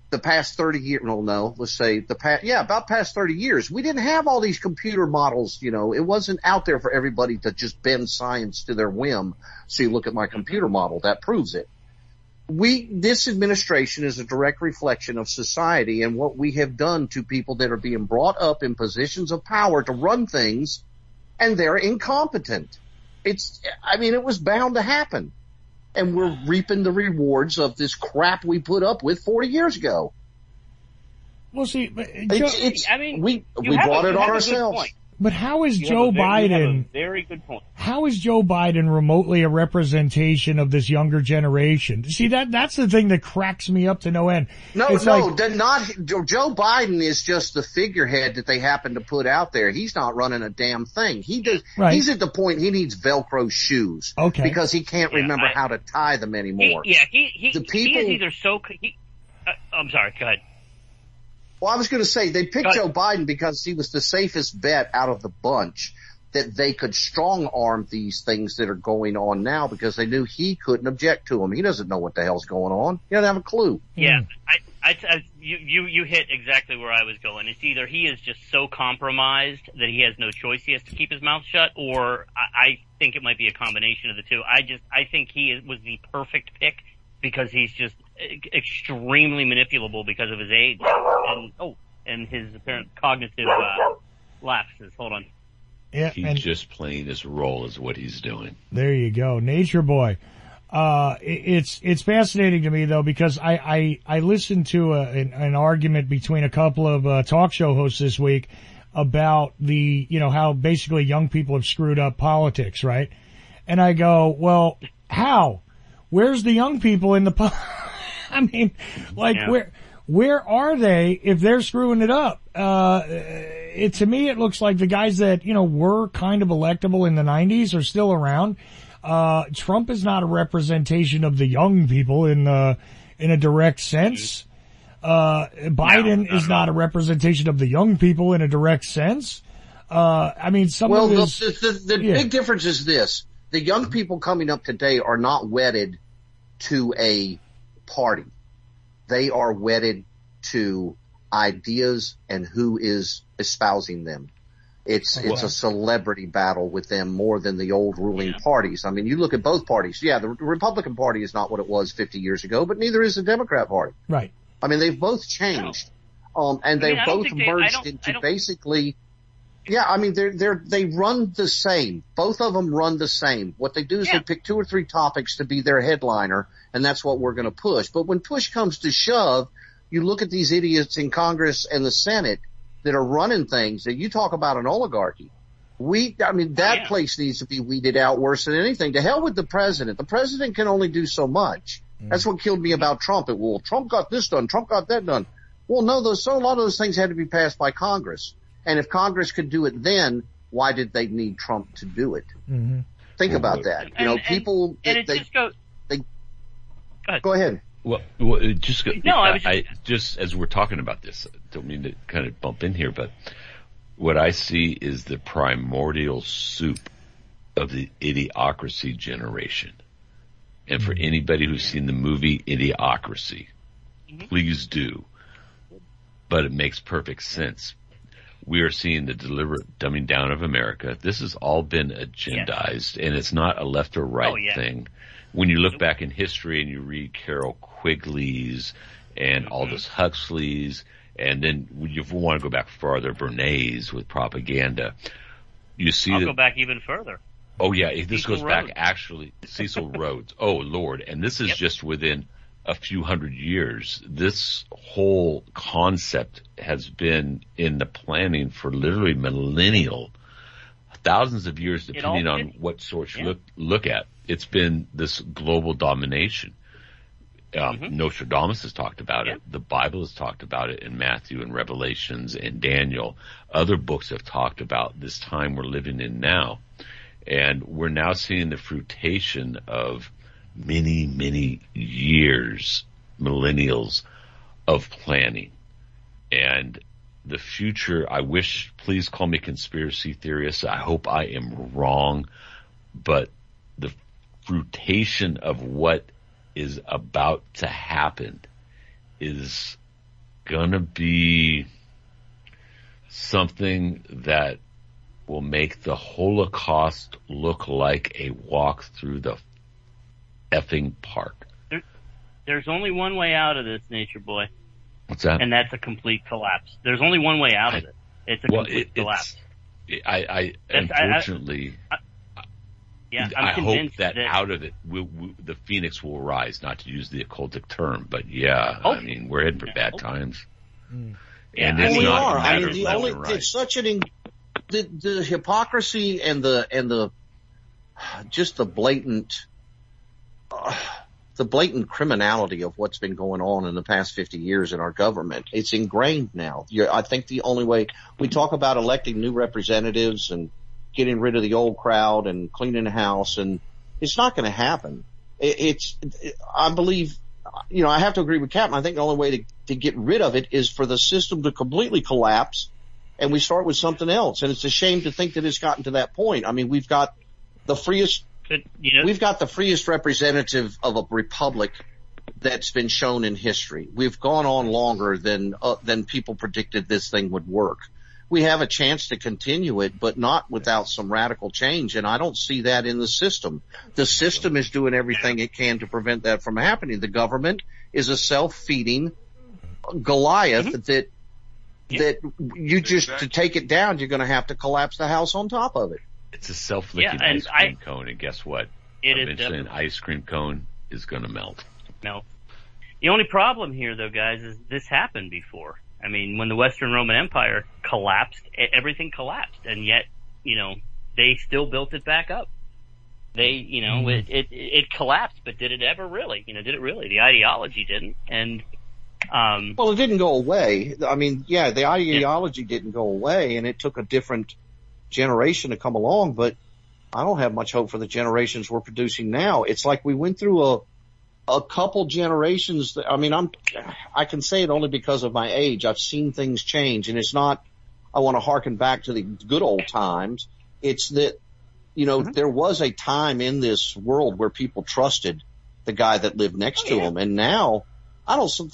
the past 30 years, let's say about past 30 years, we didn't have all these computer models, it wasn't out there for everybody to just bend science to their whim. So you look at my computer model, that proves it. This administration is a direct reflection of society and what we have done to people that are being brought up in positions of power to run things, and they're incompetent. It was bound to happen. And we're reaping the rewards of this crap we put up with 40 years ago. Well, see, we brought it on ourselves. But how is Joe Biden? Very good point. How is Joe Biden remotely a representation of this younger generation? See, that's the thing that cracks me up to no end. Joe Biden is just the figurehead that they happen to put out there. He's not running a damn thing. Right. He's at the point he needs Velcro shoes. Okay. Because he can't remember how to tie them anymore. He is either I'm sorry, go ahead. Well, I was going to say they picked Joe Biden because he was the safest bet out of the bunch that they could strong arm these things that are going on now because they knew he couldn't object to them. He doesn't know what the hell's going on. He doesn't have a clue. Yeah, you hit exactly where I was going. It's either he is just so compromised that he has no choice, he has to keep his mouth shut, or I think it might be a combination of the two. I think he was the perfect pick because he's just extremely manipulable because of his age and his apparent cognitive lapses. Hold on. Yeah, he's just playing his role is what he's doing. There you go. Nature Boy. It's fascinating to me though, because I listened to an argument between a couple of talk show hosts this week about how basically young people have screwed up politics, right? And I go, well, how? Where's the young people in the where are they if they're screwing it up? To me, it looks like the guys that, were kind of electable in the 90s are still around. Trump is not a representation of the young people in a direct sense. Biden is not a representation of the young people in a direct sense. The big difference is this. The young people coming up today are not wedded to a party. They are wedded to ideas and who is espousing them. It's a celebrity battle with them more than the old ruling parties. I mean, you look at both parties. Yeah, the Republican Party is not what it was 50 years ago, but neither is the Democrat Party. Right. I mean, they've both changed. And they've both merged into basically. Yeah, I mean, they run the same. Both of them run the same. What they do is they pick 2 or 3 topics to be their headliner, and that's what we're going to push. But when push comes to shove, you look at these idiots in Congress and the Senate that are running things that you talk about an oligarchy. That place needs to be weeded out worse than anything. To hell with the president. The president can only do so much. That's what killed me about Trump. Trump got this done. Trump got that done. Well, no, a lot of those things had to be passed by Congress. And if Congress could do it then, why did they need Trump to do it? Mm-hmm. Think about that. People. Go ahead. Well, just as we're talking about this, I don't mean to kind of bump in here, but what I see is the primordial soup of the Idiocracy generation. And for anybody who's seen the movie Idiocracy, please do. But it makes perfect sense. We are seeing the deliberate dumbing down of America. This has all been agendized, and it's not a left or right thing. When you look back in history and you read Carol Quigley's and Aldous Huxley's, and then you want to go back farther, Bernays with propaganda, you see I'll go back even further. Oh, yeah, this goes back actually, Cecil Rhodes. Oh, Lord, and this is just within a few hundred years. This whole concept has been in the planning for literally thousands of years, depending on what source you look at. It's been this global domination. Nostradamus has talked about it. The Bible has talked about it in Matthew and Revelations and Daniel. Other books have talked about this time we're living in now. And we're now seeing the fruition of many, many years, millennials of planning. And the future, please call me conspiracy theorist. I hope I am wrong, but the fruition of what is about to happen is going to be something that will make the Holocaust look like a walk through the effing park. There's only one way out of this, Nature Boy. What's that? And that's a complete collapse. There's only one way out of it. It's a complete collapse. Unfortunately, I hope that out of it, the phoenix will rise, not to use the occultic term, but I mean, we're heading for bad times. And it's we not are. a matter of left and right. It's such the hypocrisy and the just the blatant criminality of what's been going on in the past 50 years in our government. It's ingrained now. I think the only way we talk about electing new representatives and getting rid of the old crowd and cleaning the house, and it's not going to happen. I believe, I have to agree with Captain. I think the only way to get rid of it is for the system to completely collapse and we start with something else. And it's a shame to think that it's gotten to that point. I mean, we've got the freest representative of a republic that's been shown in history. We've gone on longer than people predicted this thing would work. We have a chance to continue it, but not without some radical change. And I don't see that in the system. The system is doing everything it can to prevent that from happening. The government is a self-feeding Goliath that you just, to take it down, you're going to have to collapse the house on top of it. It's a self-licking ice cream cone, and guess what? Eventually an ice cream cone is going to melt. No. The only problem here, though, guys, is this happened before. I mean, when the Western Roman Empire collapsed, everything collapsed, and yet, they still built it back up. They, it collapsed, but did it ever really? Did it really? The ideology didn't, and well, it didn't go away. I mean, the ideology didn't go away, and it took a different generation to come along, but I don't have much hope for the generations we're producing now. It's like we went through a couple generations. I can say it only because of my age. I've seen things change, and it's not, I want to harken back to the good old times. It's that, there was a time in this world where people trusted the guy that lived next to them. And now I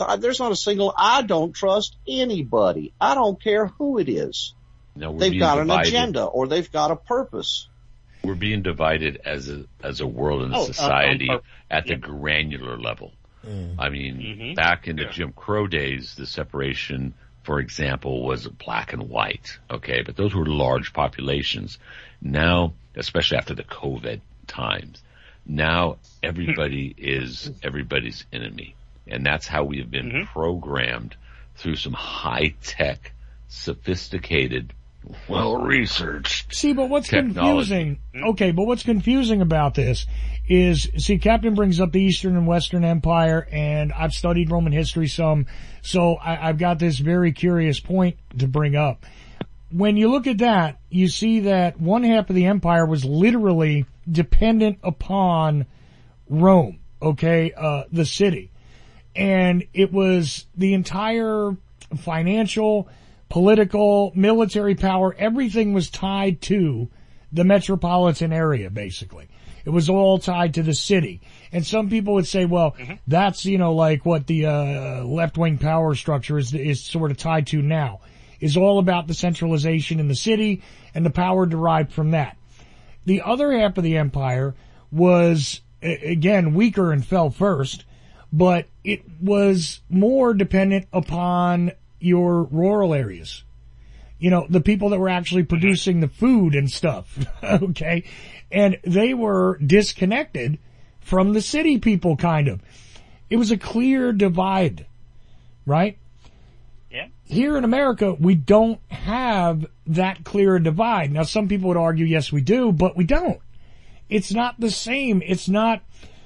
don't trust anybody. I don't care who it is. No, they've got an agenda or they've got a purpose. We're being divided as a world and a society at the granular level. I mean, back in the Jim Crow days, the separation, for example, was black and white. Okay, but those were large populations. Now, especially after the COVID times, now everybody is everybody's enemy, and that's how we have been programmed through some high-tech, sophisticated, well-researched See, but what's technology. confusing about this is, Captain brings up the Eastern and Western Empire, and I've studied Roman history some, so I've got this very curious point to bring up. When you look at that, you see that one half of the empire was literally dependent upon Rome, the city. And it was the entire financial, political, military power, everything was tied to the metropolitan area, basically. It was all tied to the city. And some people would say, well, that's, like what the left-wing power structure is sort of tied to now, is all about the centralization in the city and the power derived from that. The other half of the empire was, again, weaker and fell first, but it was more dependent upon your rural areas. The people that were actually producing the food and stuff, okay? And they were disconnected from the city people, kind of. It was a clear divide, right? Yeah. Here in America, we don't have that clear divide. Now, some people would argue, yes, we do, but we don't. It's not the same. It's not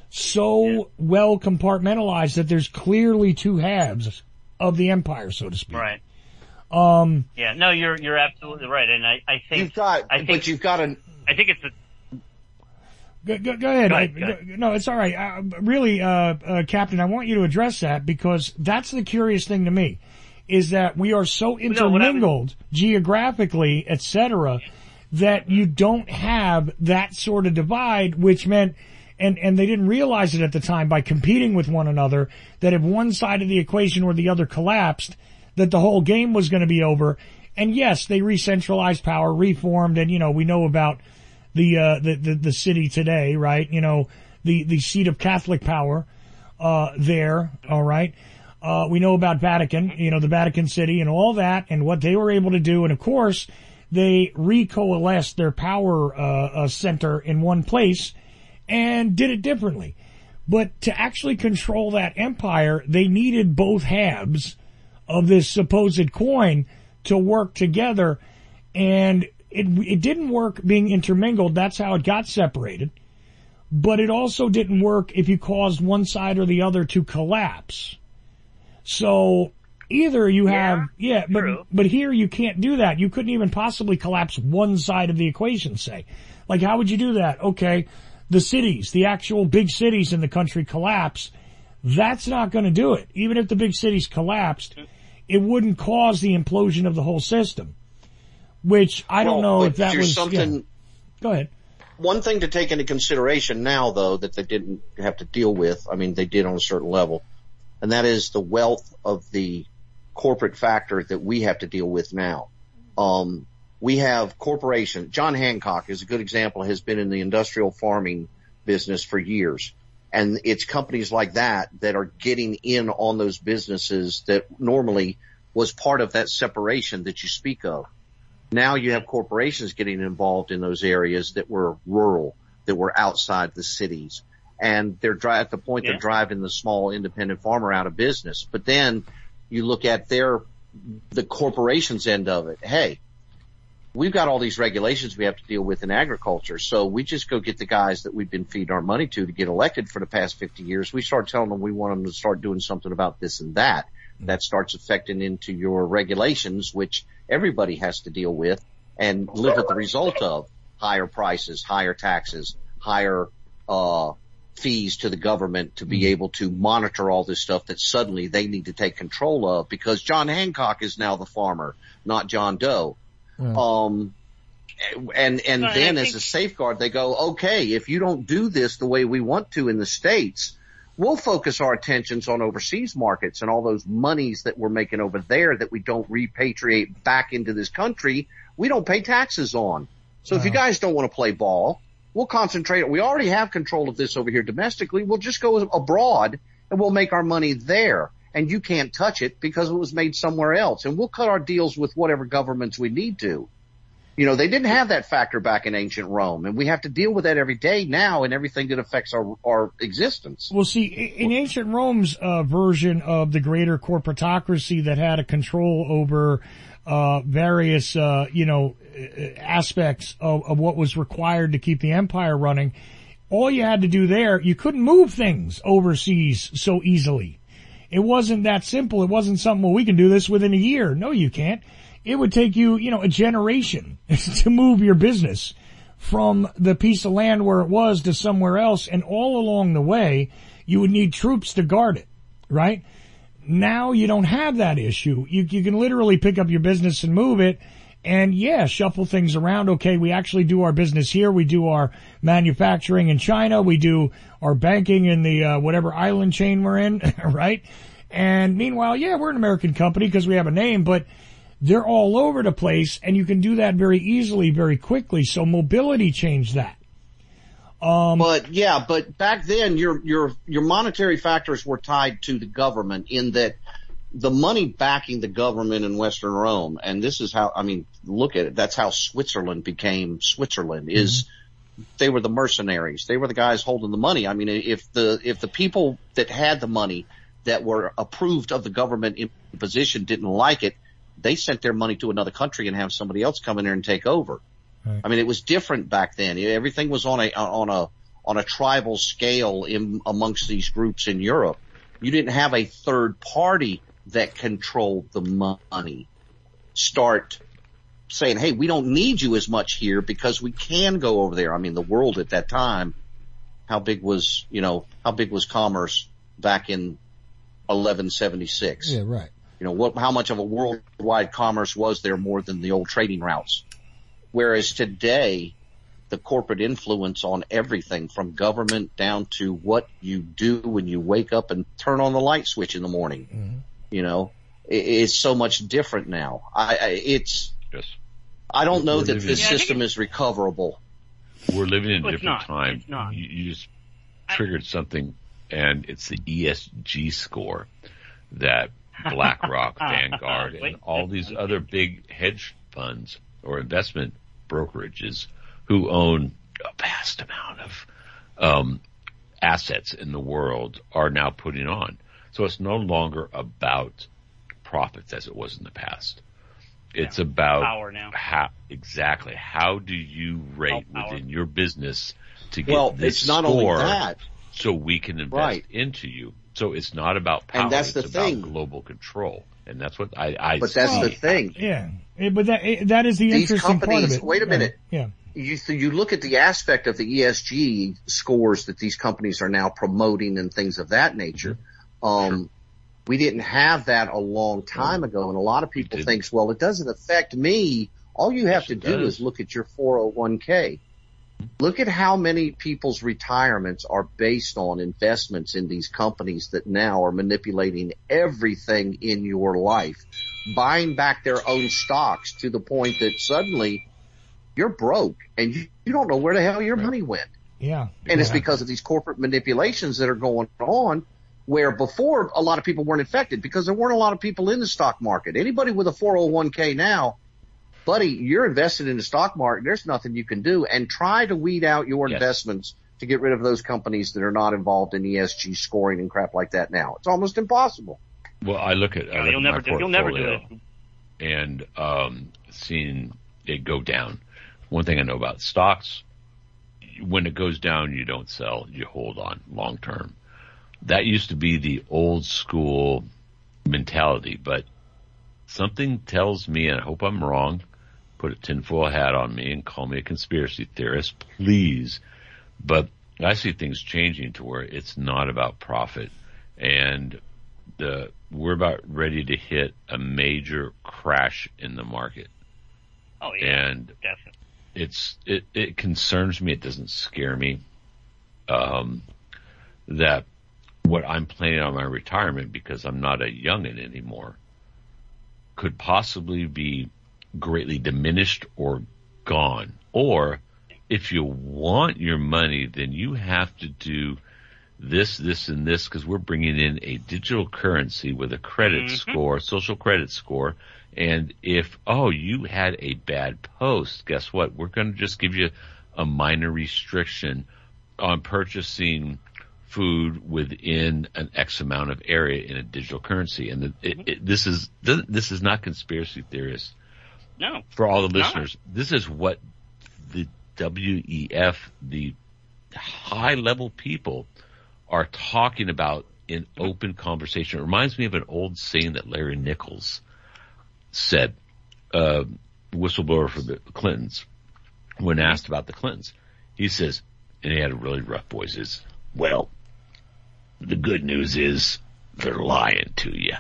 so well compartmentalized that there's clearly two halves of the empire, so to speak. Right. No, you're absolutely right, and I think I think it's the. Go ahead. No, it's all right. Really, Captain, I want you to address that, because that's the curious thing to me, is that we are so intermingled geographically, etc., that you don't have that sort of divide, which meant, and they didn't realize it at the time by competing with one another, that if one side of the equation or the other collapsed, that the whole game was going to be over. And yes, they re-centralized power, reformed, and, we know about the city today, right? The seat of Catholic power, there, all right? We know about Vatican, the Vatican City and all that and what they were able to do. And of course, they recoalesced their power, center in one place and did it differently. But to actually control that empire, they needed both halves of this supposed coin to work together, and it didn't work being intermingled. That's how it got separated. But it also didn't work if you caused one side or the other to collapse. So either you have, but here you can't do that. You couldn't even possibly collapse one side of the equation, say. Like, how would you do that? Okay, the cities, the actual big cities in the country collapse. That's not going to do it. Even if the big cities collapsed, it wouldn't cause the implosion of the whole system. Which I don't know if that was something. Yeah. Go ahead. One thing to take into consideration now, though, that they didn't have to deal with, I mean, they did on a certain level, and that is the wealth of the corporate factor that we have to deal with now. We have corporations. John Hancock is a good example, has been in the industrial farming business for years. And it's companies like that that are getting in on those businesses that normally was part of that separation that you speak of. Now you have corporations getting involved in those areas that were rural, that were outside the cities. And they're at the point they're driving the small independent farmer out of business. But then you look at the corporation's end of it. Hey, we've got all these regulations we have to deal with in agriculture. So we just go get the guys that we've been feeding our money to get elected for the past 50 years. We start telling them we want them to start doing something about this and that. That starts affecting into your regulations, which everybody has to deal with and live with the result of higher prices, higher taxes, higher, fees to the government to be able to monitor all this stuff that suddenly they need to take control of because John Hancock is now the farmer, not John Doe. And then as a safeguard, they go, okay, if you don't do this the way we want to in the States, we'll focus our attentions on overseas markets and all those monies that we're making over there that we don't repatriate back into this country. We don't pay taxes on. So if you guys don't want to play ball, we'll concentrate. We already have control of this over here domestically. We'll just go abroad and we'll make our money there. And you can't touch it because it was made somewhere else. And we'll cut our deals with whatever governments we need to. They didn't have that factor back in ancient Rome. And we have to deal with that every day now in everything that affects our existence. Well, see, in ancient Rome's version of the greater corporatocracy that had a control over various, aspects of what was required to keep the empire running, all you had to do there, you couldn't move things overseas so easily. It wasn't that simple. It wasn't something, well, we can do this within a year. No, you can't. It would take you, a generation to move your business from the piece of land where it was to somewhere else. And all along the way, you would need troops to guard it, right? Now you don't have that issue. You can literally pick up your business and move it and shuffle things around. Okay, we actually do our business here. We do our manufacturing in China. We do our banking in the, whatever island chain we're in, right? And meanwhile, we're an American company because we have a name, but they're all over the place and you can do that very easily, very quickly. So mobility changed that. But back then your monetary factors were tied to the government in that the money backing the government in Western Rome, and this is how, look at it, that's how Switzerland became Switzerland, is they were the mercenaries. They were the guys holding the money. If the people that had the money that were approved of the government imposition didn't like it, they sent their money to another country and have somebody else come in there and take over. Right. It was different back then. Everything was on a tribal scale amongst these groups in Europe. You didn't have a third party that controlled the money start saying, hey, we don't need you as much here because we can go over there. The world at that time, how big was commerce back in 1176? Yeah, right. How much of a worldwide commerce was there more than the old trading routes? Whereas today, the corporate influence on everything from government down to what you do when you wake up and turn on the light switch in the morning, is so much different now. I don't know that this system is recoverable. We're living in a different time. It's not. You just triggered something, and it's the ESG score that BlackRock, Vanguard, and all these other big hedge funds or investment brokerages who own a vast amount of assets in the world are now putting on. So it's no longer about profits as it was in the past. It's about power now. How do you rate within your business to get this it's not score only that. So we can invest into you. So it's not about power. And that's the thing. About global control. And that's what I But see. that's the thing. Yeah. But that is the These interesting part of companies, it. wait a minute. Yeah. You look at the aspect of the ESG scores that these companies are now promoting and things of that nature. We didn't have that a long time ago, and a lot of people think, well, it doesn't affect me. All you have to do is look at your 401k. Look at how many people's retirements are based on investments in these companies that now are manipulating everything in your life, buying back their own stocks to the point that suddenly you're broke and you don't know where the hell your money went. Yeah. And it's because of these corporate manipulations that are going on, where before a lot of people weren't affected because there weren't a lot of people in the stock market. Anybody with a 401k now, buddy, you're invested in the stock market. There's nothing you can do. And try to weed out your investments to get rid of those companies that are not involved in ESG scoring and crap like that now. It's almost impossible. Well, I look at you'll never do it. And seeing it go down. One thing I know about stocks, when it goes down, you don't sell, you hold on long term. That used to be the old school mentality, but something tells me, and I hope I'm wrong, put a tinfoil hat on me and call me a conspiracy theorist, please. But I see things changing to where it's not about profit. And we're about ready to hit a major crash in the market. Oh, yeah. And definitely. It concerns me. It doesn't scare me. That what I'm planning on my retirement, because I'm not a youngin' anymore, could possibly be greatly diminished or gone. Or if you want your money, then you have to do this, and this, because we're bringing in a digital currency with a credit score, social credit score. And if, you had a bad post, guess what? We're going to just give you a minor restriction on purchasing food within an X amount of area in a digital currency. And this is not conspiracy theorists. No. For all the listeners, this is what the WEF, the high level people, are talking about in open conversation. It reminds me of an old saying that Larry Nichols said, whistleblower for the Clintons, when asked about the Clintons. He says, and he had a really rough voice, is, well, the good news is they're lying to you.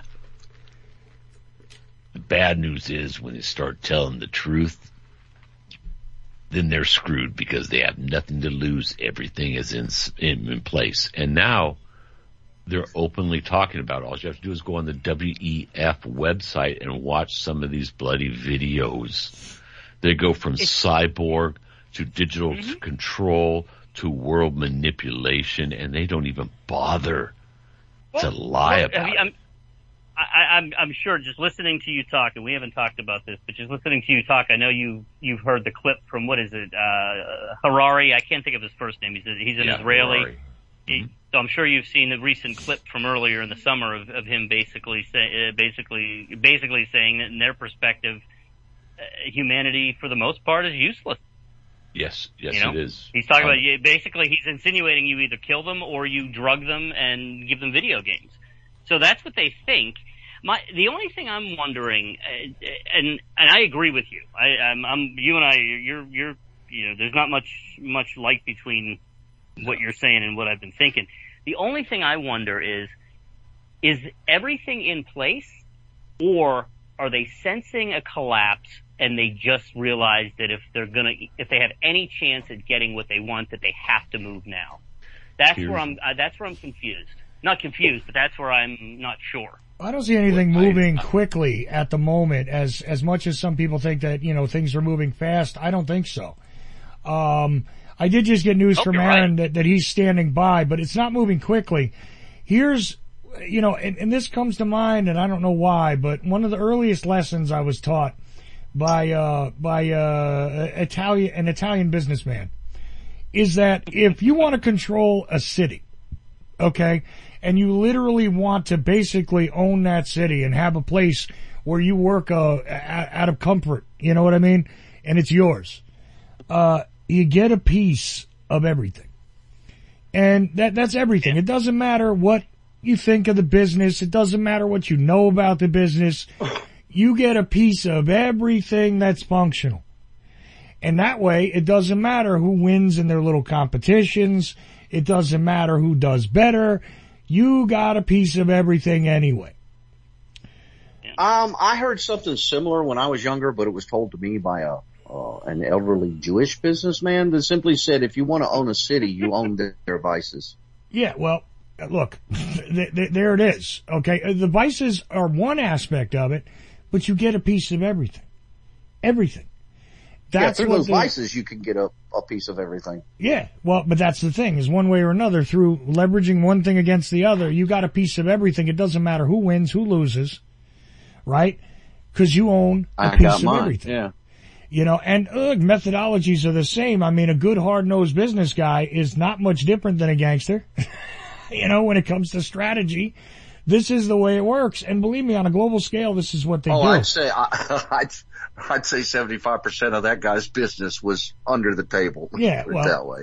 The bad news is when they start telling the truth, then they're screwed because they have nothing to lose. Everything is in place. And now they're openly talking about it. All you have to do is go on the WEF website and watch some of these bloody videos. They go from cyborg to digital control to world manipulation, and they don't even bother to lie about it. I'm sure just listening to you talk, and we haven't talked about this, but just listening to you talk, I know you've heard the clip from, what is it, Harari? I can't think of his first name. He's an Israeli. So I'm sure you've seen the recent clip from earlier in the summer of him basically saying that in their perspective, humanity for the most part is useless. Yes, it is. He's talking about, basically he's insinuating you either kill them or you drug them and give them video games. So that's what they think. The only thing I'm wondering, and I agree with you. You and I, you're there's not much light between what you're saying and what I've been thinking. The only thing I wonder is everything in place, or are they sensing a collapse and they just realize that if they have any chance at getting what they want, that they have to move now? That's where I'm confused. Not confused, but that's where I'm not sure. I don't see anything moving quickly at the moment as much as some people think that, things are moving fast. I don't think so. I did just get news from Aaron that he's standing by, but it's not moving quickly. Here's, and this comes to mind, and I don't know why, but one of the earliest lessons I was taught by an Italian businessman is that if you want to control a city, okay, and you literally want to basically own that city and have a place where you work out of comfort, you know what I mean? And it's yours. You get a piece of everything. And that's everything. It doesn't matter what you think of the business. It doesn't matter what you know about the business. You get a piece of everything that's functional. And that way, it doesn't matter who wins in their little competitions. It doesn't matter who does better. You got a piece of everything anyway. I heard something similar when I was younger, but it was told to me by an elderly Jewish businessman that simply said, if you want to own a city, you own their vices. Yeah, well, look, there it is. Okay, the vices are one aspect of it, but you get a piece of everything. Everything. That's through those vices, you can get a piece of everything. Yeah, well, but that's the thing, is one way or another, through leveraging one thing against the other, you got a piece of everything. It doesn't matter who wins, who loses, right? Because you own a piece of everything. Yeah. And methodologies are the same. I mean, a good hard-nosed business guy is not much different than a gangster. When it comes to strategy, this is the way it works. And believe me, on a global scale, this is what they do. I'd say 75% of that guy's business was under the table. Yeah, well, that way.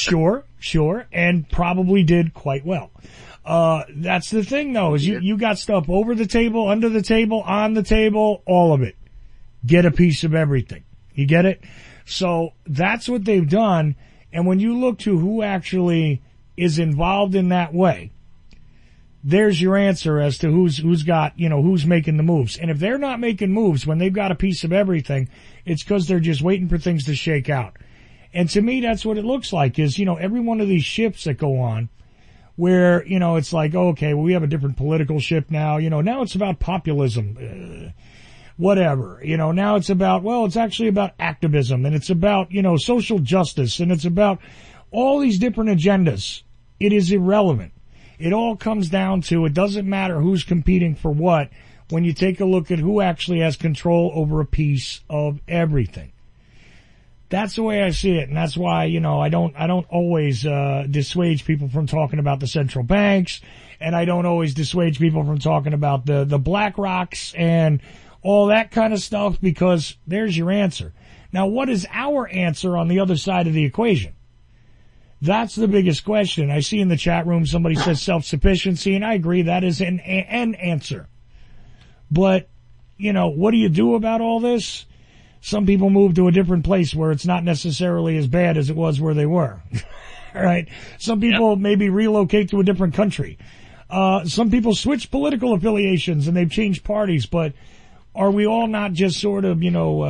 Sure, and probably did quite well. That's the thing though, is you got stuff over the table, under the table, on the table, all of it. Get a piece of everything. You get it? So that's what they've done. And when you look to who actually is involved in that way, there's your answer as to who's got, who's making the moves. And if they're not making moves when they've got a piece of everything, it's because they're just waiting for things to shake out. And to me, that's what it looks like is, every one of these shifts that go on where, it's like, okay, well, we have a different political shift now. Now it's about populism. Whatever, now it's about, it's actually about activism, and it's about, social justice, and it's about all these different agendas. It is irrelevant. It all comes down to, it doesn't matter who's competing for what when you take a look at who actually has control over a piece of everything. That's the way I see it, and that's why, I don't always dissuade people from talking about the central banks, and I don't always dissuade people from talking about the Black Rocks and all that kind of stuff, because there's your answer. Now, what is our answer on the other side of the equation? That's the biggest question. I see in the chat room somebody says self-sufficiency, and I agree that is an answer. But, what do you do about all this? Some people move to a different place where it's not necessarily as bad as it was where they were. All right? Some people maybe relocate to a different country. Some people switch political affiliations and they've changed parties, but are we all not just sort of,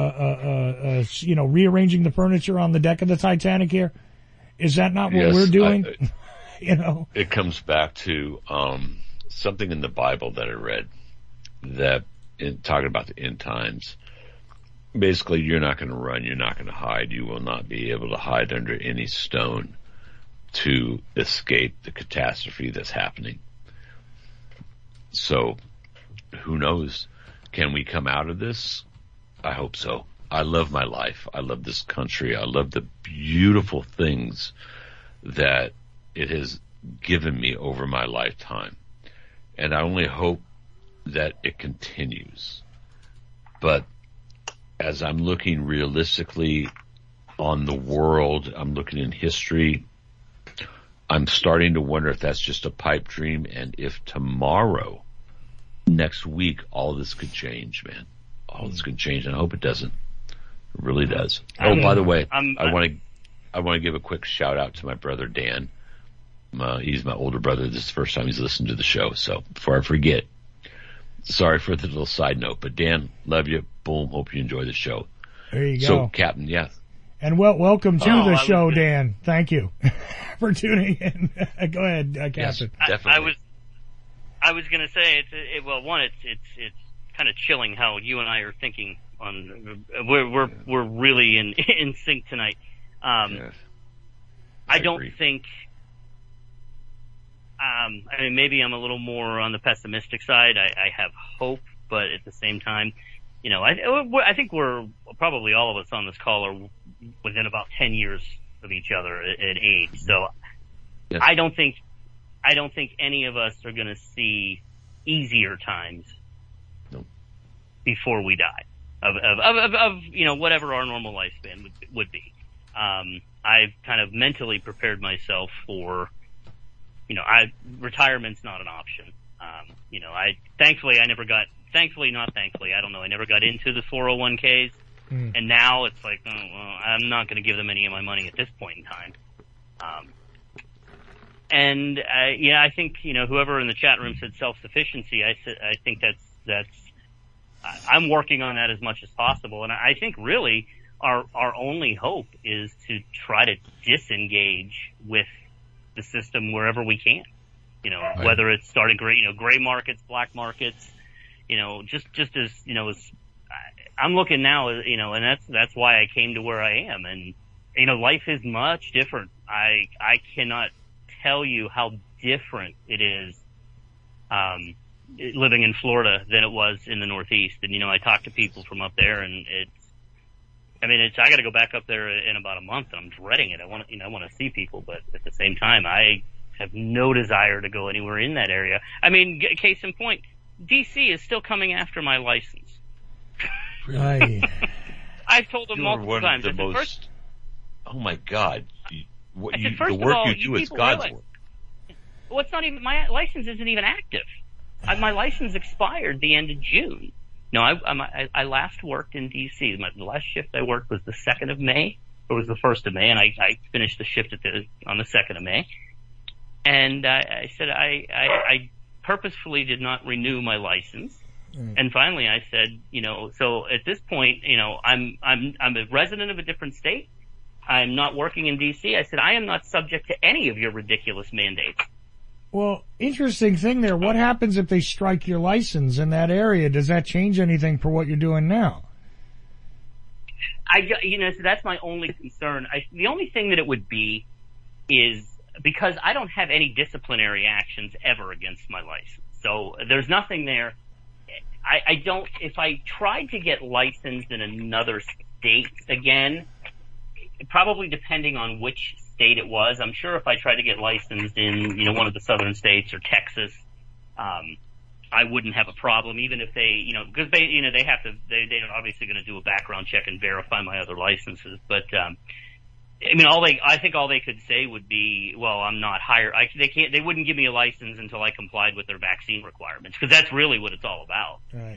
rearranging the furniture on the deck of the Titanic here? Is that not what we're doing? It comes back to something in the Bible that I read that, talking about the end times, basically you're not going to run, you're not going to hide, you will not be able to hide under any stone to escape the catastrophe that's happening. So, who knows? Can we come out of this? I hope so. I love my life. I love this country. I love the beautiful things that it has given me over my lifetime. And I only hope that it continues. But as I'm looking realistically on the world, I'm looking in history, I'm starting to wonder if that's just a pipe dream, and if tomorrow, next week, all this could change, man. All this could change, and I hope it doesn't. It really does. Oh, by the way, I want to give a quick shout out to my brother Dan. He's my older brother. This is the first time he's listened to the show. So before I forget, sorry for the little side note, but Dan, love you. Boom. Hope you enjoy the show. There you go. So, Captain, yeah. And welcome to the show, Dan. Thank you for tuning in. Go ahead, Captain. Yes, definitely. I was going to say it's kind of chilling how you and I are thinking on. We're really in sync tonight. Yes. I don't think. I mean, maybe I'm a little more on the pessimistic side. I have hope, but at the same time, you know, I think we're probably all of us on this call are within about 10 years of each other in age. So yes. I don't think any of us are going to see easier times before we die of you know, whatever our normal lifespan would be. I've kind of mentally prepared myself for, you know, retirement's not an option. You know, I never got into the 401ks. And now it's like, oh, well, I'm not going to give them any of my money at this point in time. I think, you know, whoever in the chat room said self-sufficiency, I think that's, I'm working on that as much as possible. And I think really our only hope is to try to disengage with the system wherever we can. You know, right. Whether it's starting gray markets, black markets, you know, just as, you know, as I'm looking now, you know, and that's why I came to where I am. And, you know, life is much different. I cannot tell you how different it is, living in Florida than it was in the Northeast. And, you know, I talk to people from up there and I got to go back up there in about a month and I'm dreading it. I want to see people, but at the same time, I have no desire to go anywhere in that area. I mean, case in point, DC is still coming after my license. Right. I've told them multiple times. Oh my God! The work you do is God's work. Well, it's not even, my license isn't even active. My license expired the end of June. No, I last worked in DC. The last shift I worked was the 2nd of May. It was the 1st of May, and I finished the shift on the 2nd of May. And I said I purposefully did not renew my license. And finally I said, you know, so at this point, you know, I'm a resident of a different state. I'm not working in DC. I said, I am not subject to any of your ridiculous mandates. Well, interesting thing there. What happens if they strike your license in that area? Does that change anything for what you're doing now? So that's my only concern. The only thing that it would be is because I don't have any disciplinary actions ever against my license. So there's nothing there. If I tried to get licensed in another state again, probably depending on which state it was, I'm sure if I tried to get licensed in, you know, one of the southern states or Texas, I wouldn't have a problem, even if they, you know, because they're obviously going to do a background check and verify my other licenses. But, I think all they could say would be, well, I'm not hired. They wouldn't give me a license until I complied with their vaccine requirements, because that's really what it's all about. Right.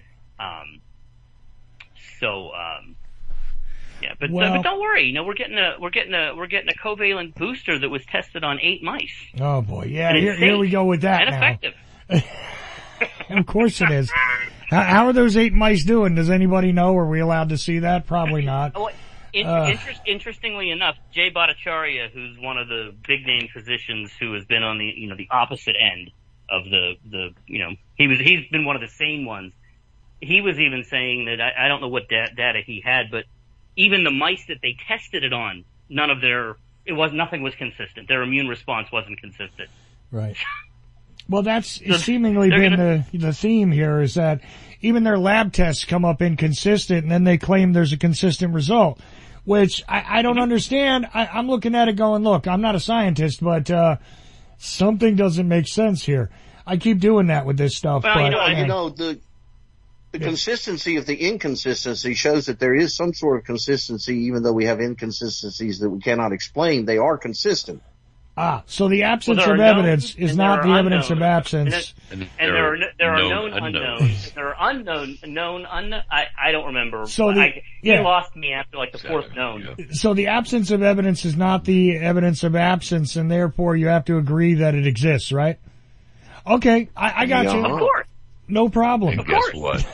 Yeah, but don't worry. You know, we're getting a covalent booster that was tested on 8 mice. Oh boy, yeah. Here we go with that. And now. Effective. Of course it is. How are those 8 mice doing? Does anybody know? Are we allowed to see that? Probably not. Interestingly enough, Jay Bhattacharya, who's one of the big name physicians who has been on the opposite end of he's been one of the sane ones. He was even saying that I don't know what data he had, but even the mice that they tested it on, nothing was consistent. Their immune response wasn't consistent. Right. Well, that's seemingly been the theme here, is that even their lab tests come up inconsistent, and then they claim there's a consistent result, which I don't understand. I'm looking at it going, look, I'm not a scientist, but something doesn't make sense here. I keep doing that with this stuff. Well, the consistency of the inconsistency shows that there is some sort of consistency, even though we have inconsistencies that we cannot explain. They are consistent. So the absence of evidence is not the evidence of absence. And there are known unknowns. There are known unknown. I don't remember. So he lost me after like the 4th known. Yeah. So the absence of evidence is not the evidence of absence, and therefore you have to agree that it exists, right? Okay, I got you. Of course. No problem. And guess what?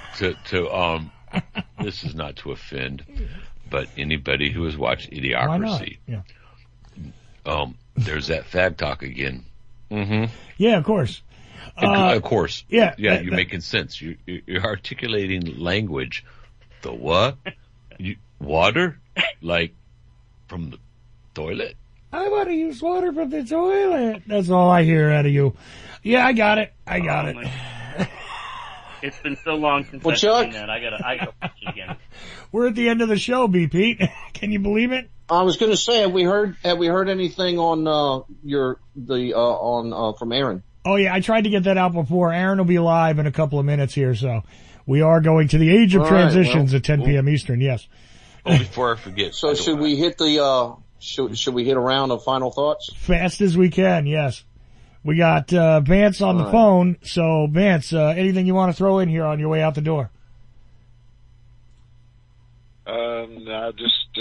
This is not to offend, but anybody who has watched Idiocracy. Yeah. There's that fag talk again. Mm-hmm. Yeah, of course. Of course. Yeah. Yeah, you're making sense. You're articulating language. The what? Water? Like from the toilet? I want to use water from the toilet. That's all I hear out of you. Yeah, I got it. I got it. It's been so long since I've seen that. I gotta watch it again. We're at the end of the show, B. Pete. Can you believe it? I was going to say, have we heard anything on from Aaron? Oh yeah, I tried to get that out before. Aaron will be live in a couple of minutes here, so we are going to the Age of Transitions at 10 p.m. Eastern. Yes. Oh, before I forget. So should we hit the should we hit a round of final thoughts? Fast as we can. Yes. We got Vance on the phone. So Vance, anything you want to throw in here on your way out the door? I just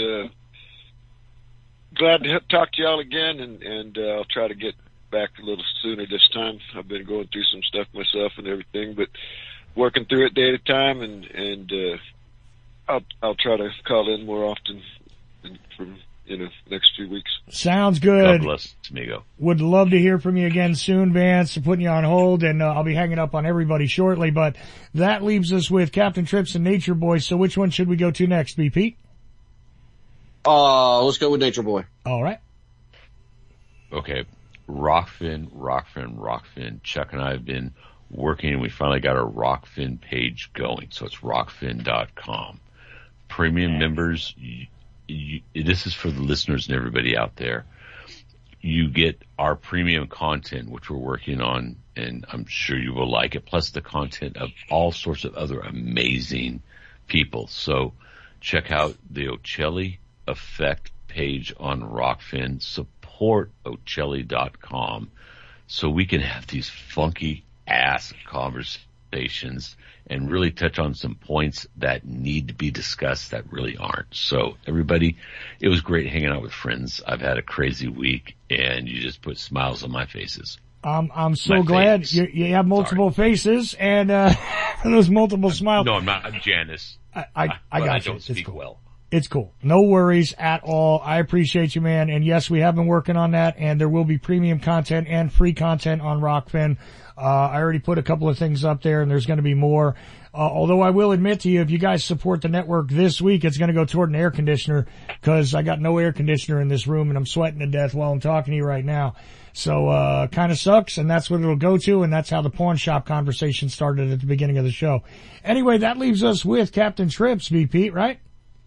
glad to talk to y'all again, and I'll try to get back a little sooner this time. I've been going through some stuff myself and everything, but working through it day at a time, and I'll try to call in more often from next few weeks. Sounds good. God bless, amigo. Would love to hear from you again soon, Vance. Putting you on hold, and I'll be hanging up on everybody shortly. But that leaves us with Captain Trips and Nature Boy. So which one should we go to next, B. Pete? Let's go with Nature Boy. All right. Okay. Rockfin. Chuck and I have been working, and we finally got our Rockfin page going. So it's rockfin.com. Premium members, this is for the listeners and everybody out there. You get our premium content, which we're working on, and I'm sure you will like it, plus the content of all sorts of other amazing people. So check out the Ocelli Effect page on Rockfin. Support Ocelli.com so we can have these funky ass conversations and really touch on some points that need to be discussed that really aren't. So everybody, it was great hanging out with friends. I've had a crazy week, and you just put smiles on my faces. I'm so glad you have multiple faces, and for those multiple smiles. No, I'm not. I'm Janice. I got you. I don't speak well. It's cool. No worries at all. I appreciate you, man. And yes, we have been working on that, and there will be premium content and free content on Rockfin. I already put a couple of things up there, and there's going to be more. Although I will admit to you, if you guys support the network this week, it's going to go toward an air conditioner, because I got no air conditioner in this room, and I'm sweating to death while I'm talking to you right now. So, kind of sucks, and that's what it'll go to, and that's how the pawn shop conversation started at the beginning of the show. Anyway, that leaves us with Captain Trips, B. Pete, right?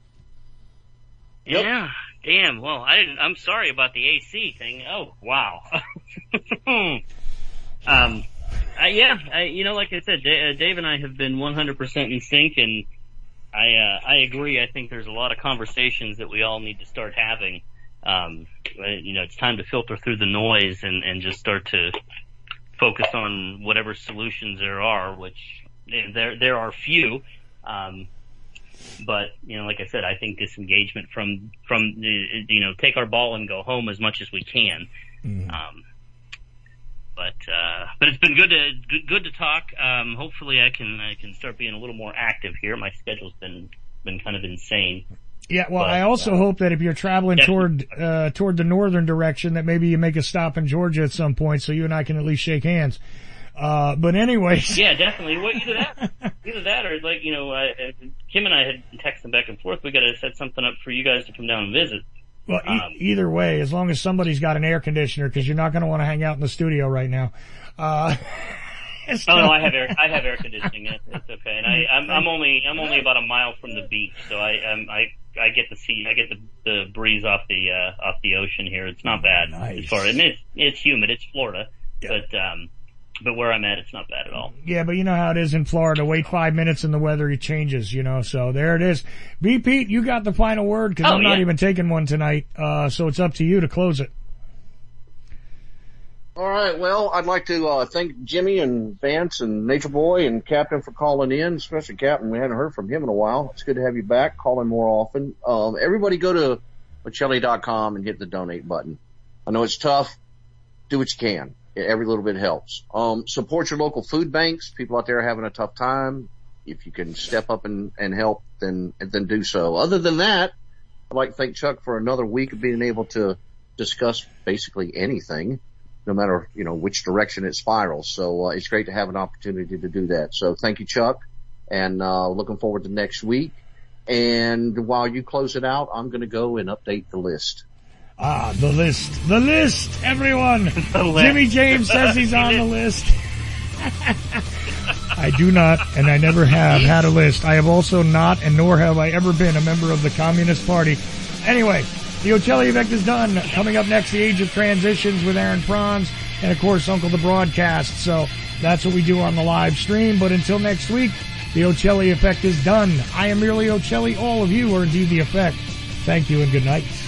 Yep. Yeah. Damn. Well, I'm sorry about the AC thing. Oh, wow. Like I said, Dave and I have been 100% in sync, and I agree. I think there's a lot of conversations that we all need to start having. It's time to filter through the noise and just start to focus on whatever solutions there are, which there are few. But, like I said, I think disengagement from take our ball and go home as much as we can. Mm-hmm. But it's been good to talk. Hopefully I can start being a little more active here. My schedule's been kind of insane. Yeah, well, I also hope that if you're traveling toward the northern direction, that maybe you make a stop in Georgia at some point, so you and I can at least shake hands. But anyways. Yeah, definitely. Well, either that or Kim and I had texted back and forth. We got to set something up for you guys to come down and visit. Well, either way, as long as somebody's got an air conditioner, because you're not going to want to hang out in the studio right now. No, I have air conditioning. It's okay, and I'm only about a mile from the beach, so I get the breeze off the ocean here. It's not bad. Nice. As far as it's humid. It's Florida, yeah. But where I'm at, it's not bad at all. Yeah, but you know how it is in Florida. Wait 5 minutes and the weather changes, so there it is. B. Pete, you got the final word, because I'm not even taking one tonight, so it's up to you to close it. All right, well, I'd like to thank Jimmy and Vance and Nature Boy and Captain for calling in, especially Captain. We hadn't heard from him in a while. It's good to have you back. Call in more often. Everybody go to Ocelli.com and hit the donate button. I know it's tough. Do what you can. Every little bit helps. Support your local food banks. People out there are having a tough time. If you can step up and help, then do so. Other than that, I'd like to thank Chuck for another week of being able to discuss basically anything. no matter, which direction it spirals. So, it's great to have an opportunity to do that. So thank you, Chuck, and, looking forward to next week. And while you close it out, I'm going to go and update the list. The list, everyone. Jimmy James says he's on the list. I do not, and I never have had a list. I have also not, and nor have I ever been a member of the Communist Party. Anyway, the Ocelli Effect is done. Coming up next, the Age of Transitions with Aaron Franz, and of course, Uncle the Broadcast. So that's what we do on the live stream. But until next week, the Ocelli Effect is done. I am merely Ocelli. All of you are indeed the Effect. Thank you and good night.